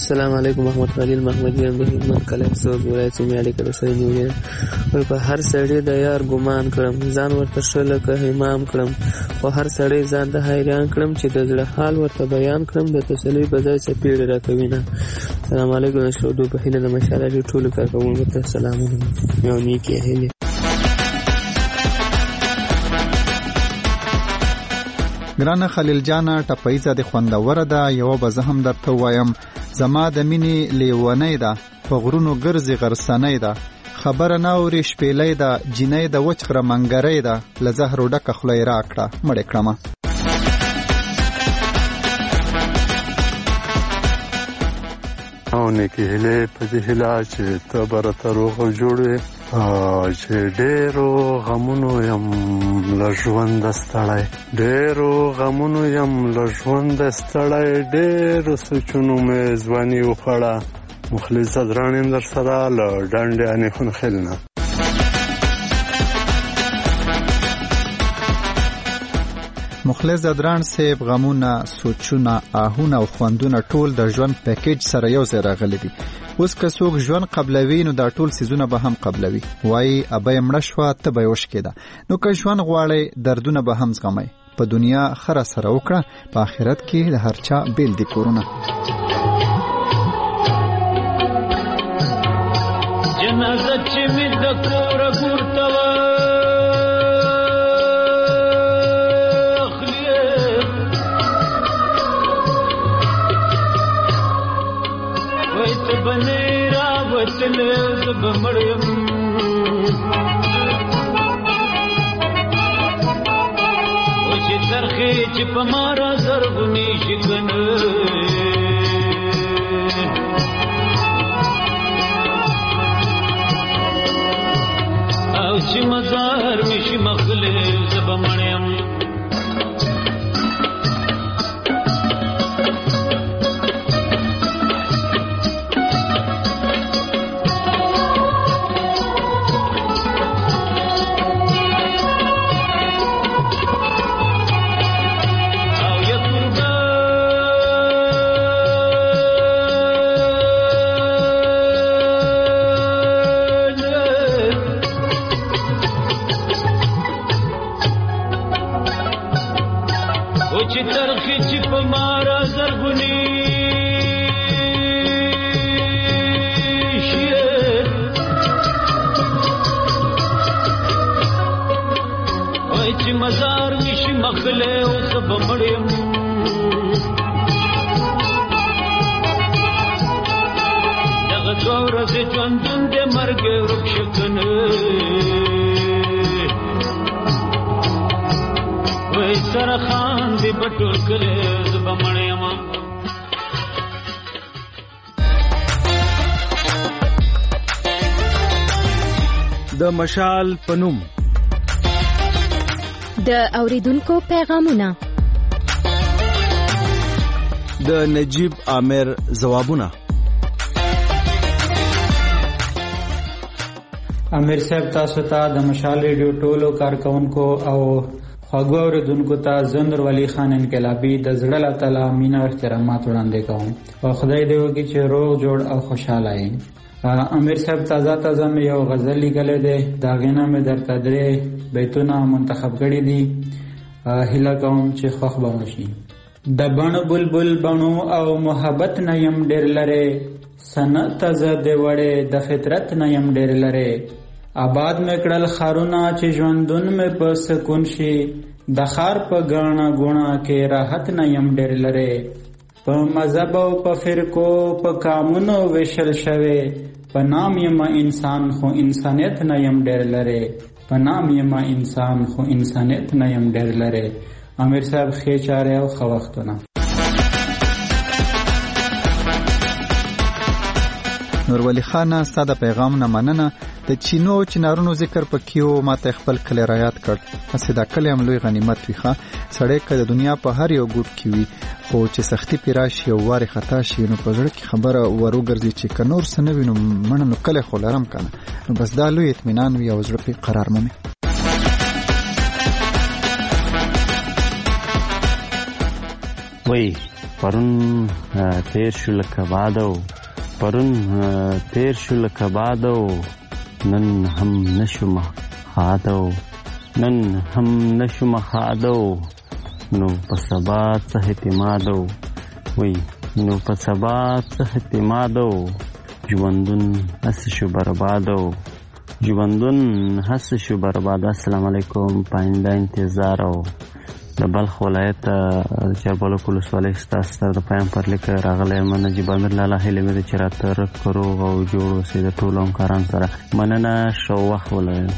السلام علیکم محمد خلیل محمدی هم د خدمت کلی څوک ولایت سیمې اړیکه رسوي نیولې ول په هر سړی د یار ګمان کړم ځان ورته ښه لکه امام کړم خو هر سړی ځان د حیران کړم چې د زړه حال ورته بیان کړم د تسلۍ په ځای څپېړې راکوي نه. السلام علیکم د شودو په هیله د مشال راډیو ټولو کارکوونکو ته سلامونه او نیکې هیلې. ګرانه خلیل جانه ټپیزه د خوندوره ده یو به زه هم درته وایم زما د مینې لیونی ده په غرونو ګرځي غرسنی ده خبره نه اوري شپېلی ده جینۍ د وچ غره منګری ده له زهرو ډکه خوله یې راکړه مړې کړمه. او نیکې هیلې په دې هیله چې ته به راته روغ او جوړ وې چې ډېرو غمونو یم له ژونده ستړی ډېرو غمونو یم له ژونده ستړی ډېرو سوچونو مې ځواني وخوړه مخلص ځدران یم در سره له ډنډې انیخون خیل نه. مخلص ځدران صاحب غمونه سوچونه آهونه او خوندونه ټول د ژوند پیکیج سره یو ځای راغلي دي. اوس که څوک ژوند قبلوي نو دا ټول سیزونه به هم قبلوي وایي ابه یې مړه شوه ته به یې وشکېده نو که ژوند غواړئ دردونه به هم زغمئ په دنیا ښه سره وکړه په آخرت کې د هر چا بیل دي کورونه. جنازه چې مې د کوره پورته وه بمړیم او چې ترخې چې په مارا زرغونی شکنه او چې مزار مشي مخلې زبمړیم مزار وشي مخله او سب مړم دغه څور زه ژوندون د مرګ ورکشکنه وای سره خان دی بټول کله سب مړم. د مشال پنوم د اوریدونکو پیغامونه د نجیب عامر ځوابونه امیر صاحب تاسو ته د مشال ریډیو ټولو کارکونکو او خواږه اوریدونکو ته زندر ولی خان انقلابی د زړه له تله مینه او احترامات وړاندې کوم او خدای دې وکړي چې روغ جوړ او خوشاله یې. امیر صاحب تازه تازه مې یو غزل لیکلی دی دا غینه مې درته درې بیتونه منتخب کړي دي هیله کوم چې خوښ به مو شي. د بڼ بلبل بڼو او محبت نه یم ډېر لرې صنعت زه د وړې د فطرت نه یم ډېر لرې آباد مې کړل ښارونه چې ژوندون مې په سکون شي د ښار په ګاڼه ګوڼه کې راحت نه یم ډېر لرې په مذهب او په فرقو په کامونو ویشل شوی په نام یم انسان خو انسانیت نه یم ډېر لرې په نام یم انسان خو انسانیت نه یم ډېر لرې. امیر صاحب ښې چارې او ښه وختونه. نور ولی خان ستا د پیغام نه مننه د چینو او چنارونو ذکر پکيو ماته خپل کلی را یاد کړ اسې دا کلی هم لوی غنیمت وي ښه سړی که د دنیا په هر یو ګوټ کې وي خو چې سختی پې راشي او وارې خطا شي نو په زړه کې خبره ور وګرځي چې که نور څه نه وي نو مړه نو کلی خو لرم که نه نو بس دا لوی اطمینان وي او زړه پې قرار مومي. وای پرون تیر شو لکه بادو پرون تیر شو لکه بادو نن هم نشو مخادو نن هم نشو مخادو نو په سبا څه اعتمادو وی نو په سبا څه اعتمادو ژوندون هسې شو بربادو ژوندون هسې شو برباد. السلام علیکم. پاینده انتظار او د بلخ ولایت چاربالک ولسوالۍ ستاسو سره د پیام پر لیک راغلی یم. نجیب امیر لالا هیله مې ده چې راته روغ او جوړ اوسئ د ټولو همکارانو سره. مننه. ښه وخت ولرئ.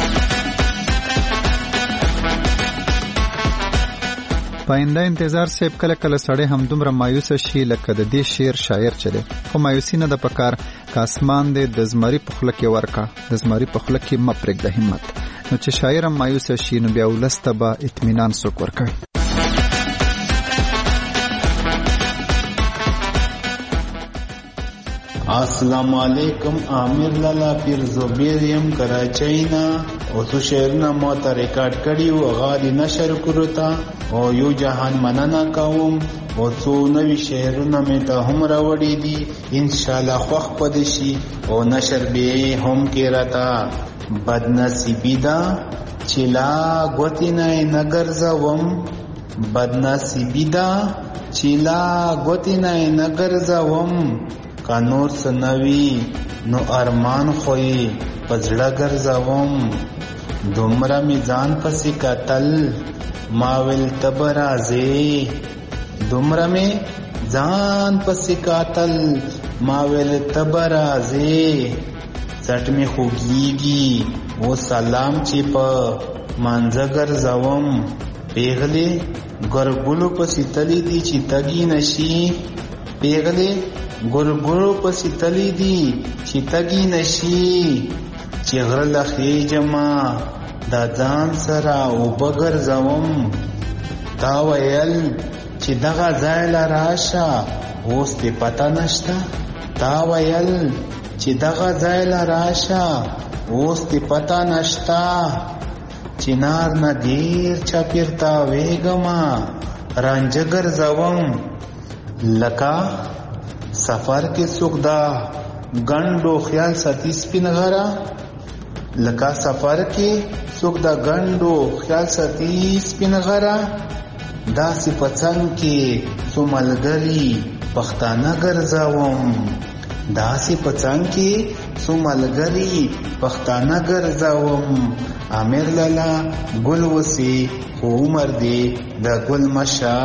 پاینده انتظار صاحب کله کله سړی هم دومره مایوسه شي لکه د دې شعر شاعر چې دی، خو مایوسي نه ده پکار. که اسمان دی د زمري په خوله کې ورکه، د زمري په خوله کې مه پرېږده همت. نو چې شاعر هم مایوسه شي نو بیا ولس ته به اطمینان څوک ورکوي؟ السلام علیکم. عامر لالا پیر زبیر یم کراچۍ نه. او څو شعرونه ما ته ریکارډ کړي او هغه دې نشر کړو ته او یو جهان مننه کوم. او څو نوي شعرونه مې ته هم راوړي دي، انشاءالله خوښ پدې شي او نشر به هم کې راته. بدنصیبی دا چې لا ګوتې نه نه ګرځوم، بدنصیبی دا چې لا ګوتې نه نه ګرځوم. کا نور سنوي نو ارمان خوې پزړه ګرځوم. دومره می ځان پسې قتل ماول تبرازه، دومره می ځان پسې قتل ماول تبرازه. سټ می خوږیږي و سلام چې په مانځه ګرځوم. پیغلې ګرګلو پسې تلې دي چې تګي نشي، پیغلې ګرګلو پسې تلې دي چې تګي نشي. چې غره لخې جما دا ځان سره اوبه ګرځوم. تا ویل چې دغه ځای له راشه اوس دې پته نشته، تا ویل چې دغه ځای له راشه اوس دې پته نشته. چنار نه دیر چاپېر تاویږمه رانجه ګرځوم. لکه سفر کې څوک دا ګنډو خیال ساتي سپین غره، لکه سفر کې څوک دا ګنډو خیال ساتي سپین غره. داسې په څنګ کې څو ملګري پښتانه ګرځوم، داسې په څنګ کې څو ملګري پښتانه ګرځوم. عامر لالا ګل وسی خو عمر دی د ګل مشه.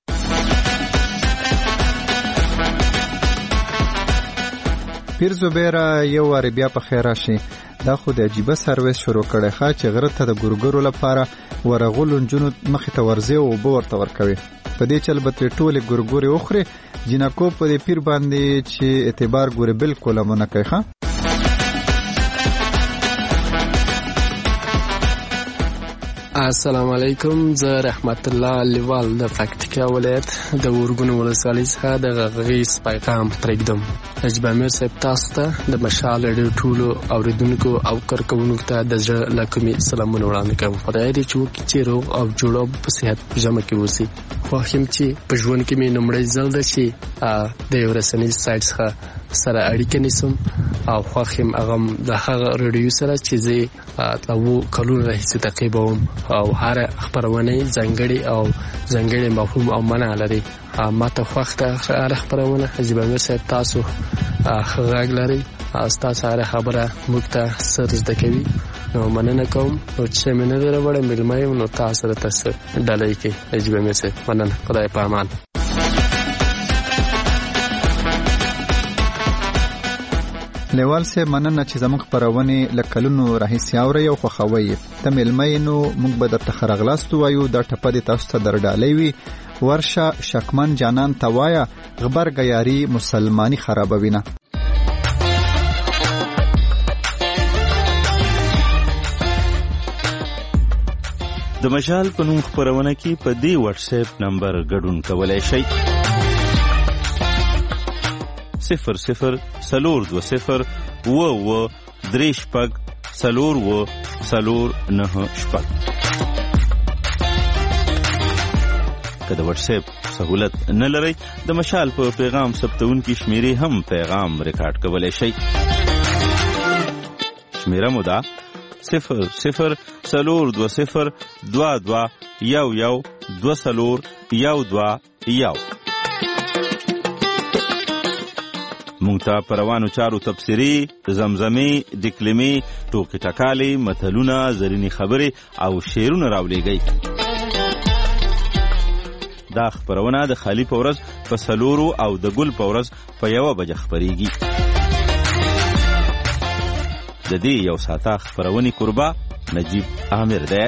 پیر زبیره یو واری بیا په خیر راشي. دا خو د عجیبه سرویس شروع کړی ښه چې غره ته د ګورګرو لپاره ورغلو نجونو مخې ته ورځي او اوبه ورته ورکوي. په دې چل به ترې ټولې ګورګورې وخوري. جینکو په دې پیر باندې چې اعتبار ګورې بالکل هم نه کوي. ښه السلام علیکم. زه رحمت الله لیوال د پکتیکا ولایت د ورګونو ولسوالۍ څخه د غږیز پیغام پرېږدم. نجیب امیر صاحب تاسو ته د مشال ډېر ټولو اوریدونکو او کارکوونکو ته د زړه له کومې سلامونه وړاندې کوم. خدای دې چې وکړي چې روغ او جوړ په صحت په جمع کې اوسي. خوښ یم چې په ژوند کې مې لومړی ځل ده چې د یو رسنیز سایټ څخه سره اړیکه نیسم او خوښ یم هغه د هغه رادیو سره چې زه اوه کلونه راهیسې تعقیبوم او هر خپرونه ځانګړې او ځانګړې مفهوم او معنا لري. ما ته خوښ ده هر خپرونه. نجیب امیر صاحب تاسو غږ لري او ستاسو هر خبره موږ ته څه زده کوي. نو مننه کوم. او چې مې نه دروړم مېلمه یم نو تاسو سره تاسو ډالۍ کوي. نجیب امیر صاحب مننه. خدای په امان. لیوال صاحب مننه چې زموږ خپرونې له کلونو راهیسې اورئ او خوښوئ. ته مېلمه یې نو موږ به درته ښه راغلاست ووایو. دا ټپه دې تاسو ته در ډالۍ وي. ورشه شکمن جانان ته وایه غبرګه یاري مسلماني خرابوي نه. د مشال په نوم خپرونه کې په دې واتس اپ نمبر ګډون کولای شئ. صفر صفر سلور دو صفر و و درې شپږ سلور و سلور نه شپږ. که د واتس اپ سهولت نه لرئ د مشال په پیغام ثبتونکي شمیرې هم پیغام ریکارډ کولی شئ. شمیره مو ده صفر صفر څلور دوه صفر دوه دوه یو یو دوه څلور یو دوه یو. مونږ ته په روانو چارو تبصرې، زمزمې، ډکلمې، ټوکې ټکالې، متلونه، زرینې خبرې او شعرونه راولیږئ. دا خپرونه د خالي په ورځ په څلورو او د ګل په ورځ په یوه بجه خپریږي. د دې یو ساعته خپرونې کوربه نجیب عامر دی.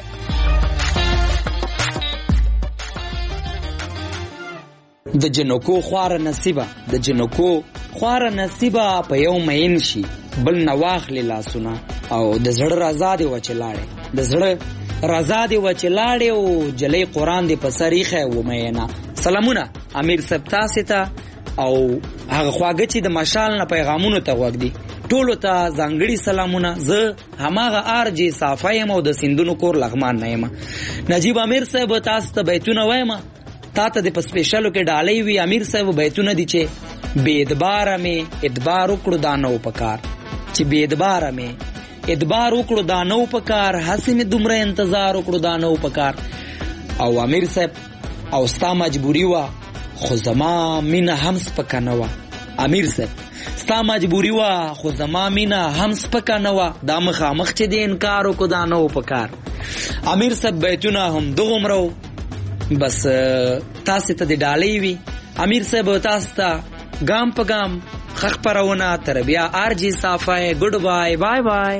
د جنکو خواره نصیبه د جنکو خواره نصیبه په یو مین شي بل نه واخلې لاسونه او د زړه رضا دې وچې لاړې د زړه رضا دې وچې لاړې او جلی قرآن دې په سر ایښی و میینه. سلامونه امیر صاحب تاسې ته او هغه خواږه چې د مشال نه پیغامونو ته غوږ دي ټولو ته ځانګړي سلامونه. زه هماغه آر جې صافه یم او د سیندونو کور لغمان نه یم. نجیب امیر صاحب تاسو ته بیتونه وایم تا ته د په سپیشلو کې ډالۍ وي. امیر صاحب بیتونه دي چې بې ادباره مې ادبار وکړو دا نه و پکار چې بې ادباره مې ادبار وکړو دا نه و پکار هسې مې دومره انتظار وکړو دا نه و پکار. او امیر صاحب او ستا مجبوري وه خو زما مینه هم سپکه نه وه. امیر صاحب ستا مجبوري وه خو زما مینه هم سپکه نه وه دا مخامخ چې د انکار وکړو دا نه و پکار. امیر صاحب بیتونه هم دغومره و بس تاسې ته د ډالۍ وي. امیر صاحب تاسو ته ګام په ګام ښه خپرونه تر بیا آر جی صافه ګډ بای بای بای.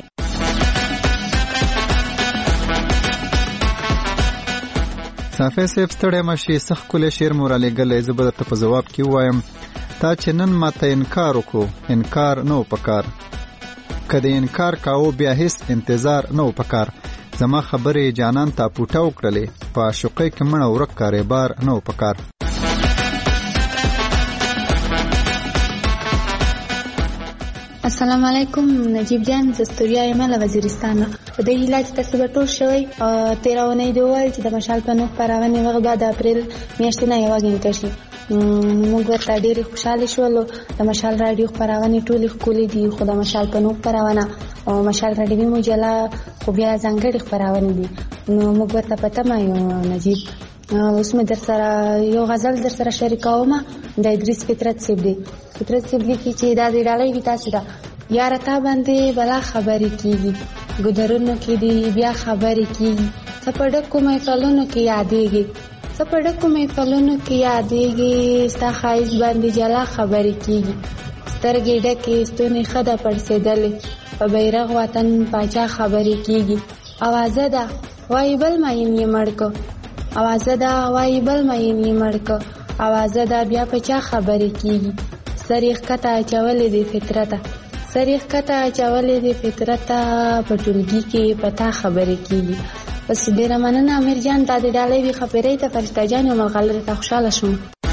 صافه صاحب ستړی مه شي څه ښکلی شعر مو رالیږلی زه به درته په ځواب کې ووایم تا چې نن ماته انکار وکړو انکار نه و پکار که د انکار کاوه بیا هیڅ انتظار نه و پکار زما خبرې جانان تا پوټه وکړلې په عاشقۍ کې مړه ورک کاریبار نه و پکار. السلام علیکم نجیب جان زه ستوریا یم له وزیرستان. په دې هیله چې تاسو به ټول شوئ. تېره اونۍ دې وویل چې د مشال په نوم خپرونې وخت به د اپریل میاشتې نه یوه ګڼکه شي. موږ ورته ډېرې خوشحالې شولو. د مشال راډیو خپرونې ټولې ښکلې دي خو د مشال په نوم خپرونه او مشال راډیوي مجله خو بیا ځانګړې خپرونې دي نو موږ ورته په تمه یو نجیب. اوس مې در سره یو غزل در سره شریکوم د ادریس فطرت صاحب دی. فطرت صاحب لیکي چې دا دې ډالۍ وي تاسو ته یاره تا باندې بلا خبرې کېږي ګودرونو کې دي بیا خبرې کېږي څه په ډکو محفلونو کې یادېږي څه په ډکو محفلونو کې یادېږي ستا ښایست باندې جلا خبرې کېږي سترګې ډکې ستونې ښه ده پړسېدلې په بیرغ وطن پاچا خبرې کېږي اوازه ده وایي بل مین یې مړ که اوازه ده وایي بل مین یې مړ که اوازه ده بیا په چا خبرې کېږي سر یې ښکته اچولې دې فطرته سر یې ښکته اچولې دې فطرته په ټولګي کې په تا خبرې کېږي. بس ډېره مننه امیر جان دا دې ډالۍ وي خپرۍ ته فرشته جان یو ملغلرې ته خوشحاله شوم.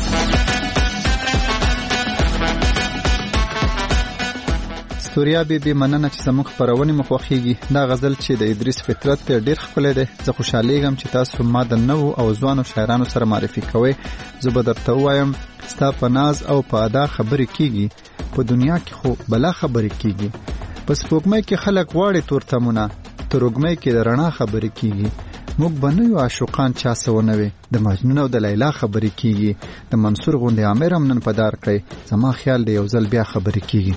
ستوریا بیبي مننه چې زموږ خپرونې مو خوښېږي. دا غزل چې د ادریس فطرت دی ډېر ښکلی دی. زه خوشحالېږم چې تاسو ما د نوو او ځوانو شاعرانو سره معرفي کوئ. زه به درته ووایم ستا په ناز او په ادا خبرې کېږي په دنیا کې خو بلا خبرې کېږي په سپوږمۍ کې خلک غواړي تورتمونه تروږمۍ کې د رڼا خبرې کېږي موږ به نه یو عاشقان چا څه ونه وي د مجنون او د لیلا خبرې کېږي د منصور غوندې عامر هم نن په دار کړی زما خیال دی یو ځل بیا خبرې کېږي.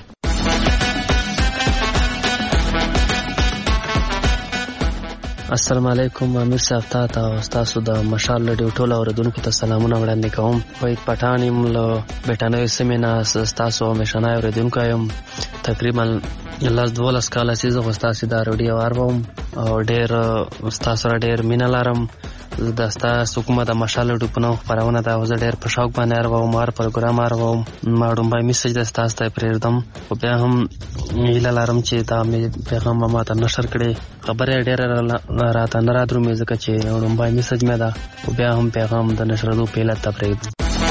السلام علیکم امیر صاحب تا ته تاسو د مشال رادیو ټول اوریدونکو ته سلامونه وړاندې کوم. وحید پټان یم له بیټانوي سیمې نه تاسو همیشنی اوریدونکی یم. تقریبا لس دولس کاله چې زه خو ستاسې دا رادیو واورم او ډېر ستاسو سره ډېر مینه لرم. د ستاسو کومه د مشال رادیو په نوم خپرونه ده زه ډېر په شوق باندې اورم هر پروګرام اورم. ما ډومبی میسج د ستاسو ته پرېږدم خو بیا هم هیله لرم چې دا مې پیغام به ماته نشر کړي. خبرې ډېره راته نه رادرومي ځکه چې ډومبی میسج مې ده خو بیا هم پیغام د نشرېدو په علت ته پرېږدم.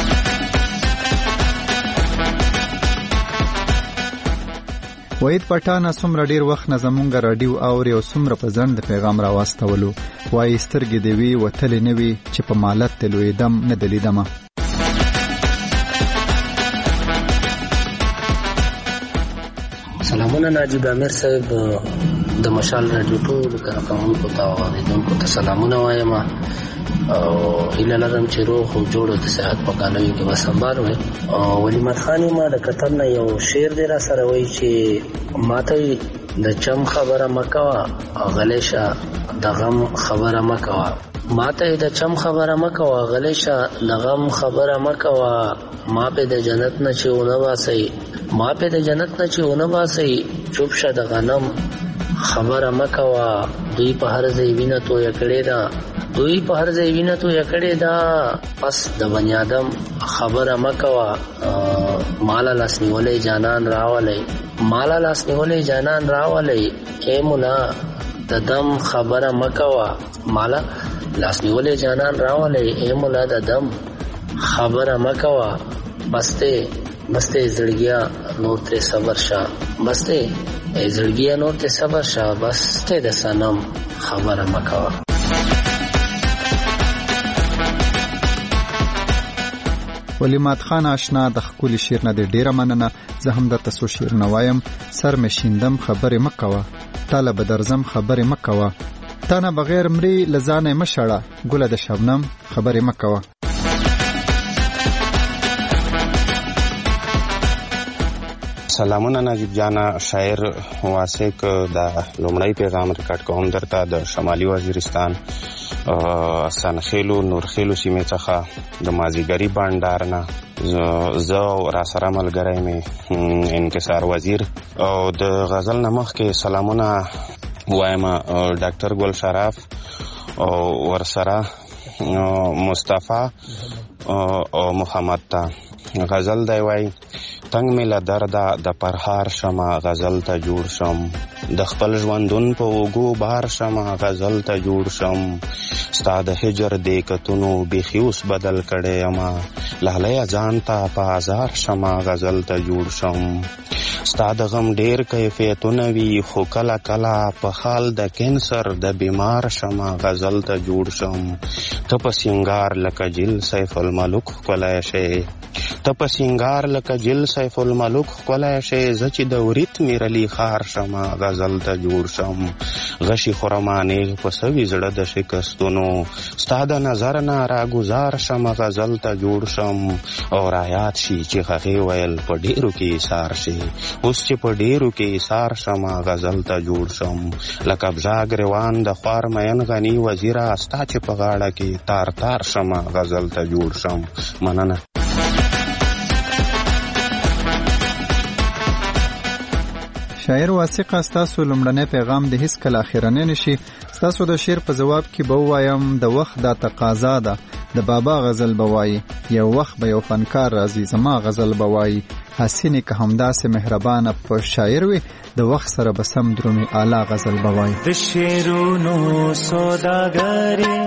وحید پټانه څومره ډیر وخت نه زمونږ راډیو اوري او څومره په ځنډ د پیغام راواستولو وایي سترګې دې وي وتلې نه وي چې په مالت ته لویدم نه د لیدمه. سلامونه ناجیب امیر صاحب د مشال رادیو ټولو کارکوونکو ته او اورېدونکو ته سلامونه وایم او هیله لرم چې روغ او جوړ د صحت په کالیو کې به سنبال وي. ولیمت خان ما د قطر نه یو شعر دی را سره وایي چې ماته د چم خبره مه کوه غلی شه د غم خبره مه کوه ماته د چم خبره مه کوه غلی شه د غم خبره مه کوه ما په د جنت نه چې ونه باسئ ما په د جنت نه چې ونه باسئ چوپ شه د غنم خبره مه کوه دوی په هر ځای وینه تویه کړې ده دوی په هر ځای وینه تویه کړې ده پس د بني آدم خبره مه کوه مالا لاس نیولی جانان راولی مالا لاس نیولی جانان راولی اے مولا د دم خبره مه کوه مالا لاس نیولی جانان راولی اے مولا د دم خبره مه کوه بسته بسته زړګیا نور ته صبر شه بسته زړګیا نور ته صبر شه بسته د سنم خبره مه کوه. ولیمات خان آشنا د ښکلي شعر نه د ډیره مننه. زه هم درته څو شعرونه وایم. سر مې شیندم خبرې مه کوه تاله به درځم خبرې مه کوه تا نه بغیر مري له ځانه مه شړه ګله د شبنم خبرې مه کوه. سلامونه نجیب جانا شاعر واسق د لومړی پیغام ریکارډ کوم درته د شمالي وزیرستان سنخیلو نورخیلو سیمې څخه د مازیګری بانډار نه زه او را سره ملګری مې انکسار وزیر او د غزل نه مخکې سلامونه وایم ډاکټر ګل شرف او ورسره مصطفی او محمد ته غزل دی وای تنگ می له درده د پرهار شمه غزل ته جوړ شم د خپل ژوندون په اوږو بار شمه غزل ته جوړ شم ستا د هجر دې کتونو بیخي اوس بدل کړی یمه لالیه ځان ته په ازار شمه غزل ته جوړ شم ستا د غم ډیر کیفیتونه وي خو کله کله په حال د کینسر د بیمار شمه غزل ته جوړ شم ته په سینګار لکه جل سیف الملک ښکلی شی ته په سینګار لکه جل سیف الملک ښکلی شی زه چې د ورید میرلی خار شمه غزل ته جوړ شم غشي خورمانې په سوي زړه د شکستونو ستا د نظر نه راګزار شمه غزل ته جوړ شم او رایات شي چې هغې ویل په ډیرو کې ایثار شي اوس چې په ډیرو کې ایثار شمه غزل ته جوړ شم لکه بژا ګریوان د خوار مین غني وزیره ستا چې په غاړه کې تار تار شمه غزل ته جوړ شم. مننه. شاعر واسقه ستاسو لومړنی پیغام د هیڅ کله اخرنی نشي. ستاسو د شعر په جواب کې به وایم د وخت دا تقاضا ده د بابا غزل بوای یو وخت به یو فنکار راځي زما غزل بوای حسینه که همداسې مهربانه په شاعر وي د وخت سره به سم درومي اعلی غزل بوای. د شعرونو سوداګری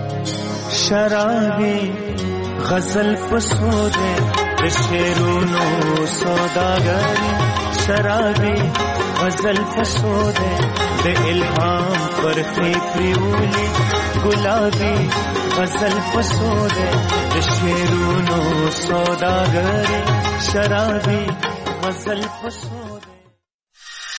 شرابي غزل پسوده د شعرونو سوداګری شرابي غزل پسوده د الهام پرخي پریولي ګلابي غزل پسوده د شعرونو سوداګری شرابي غزل پسوده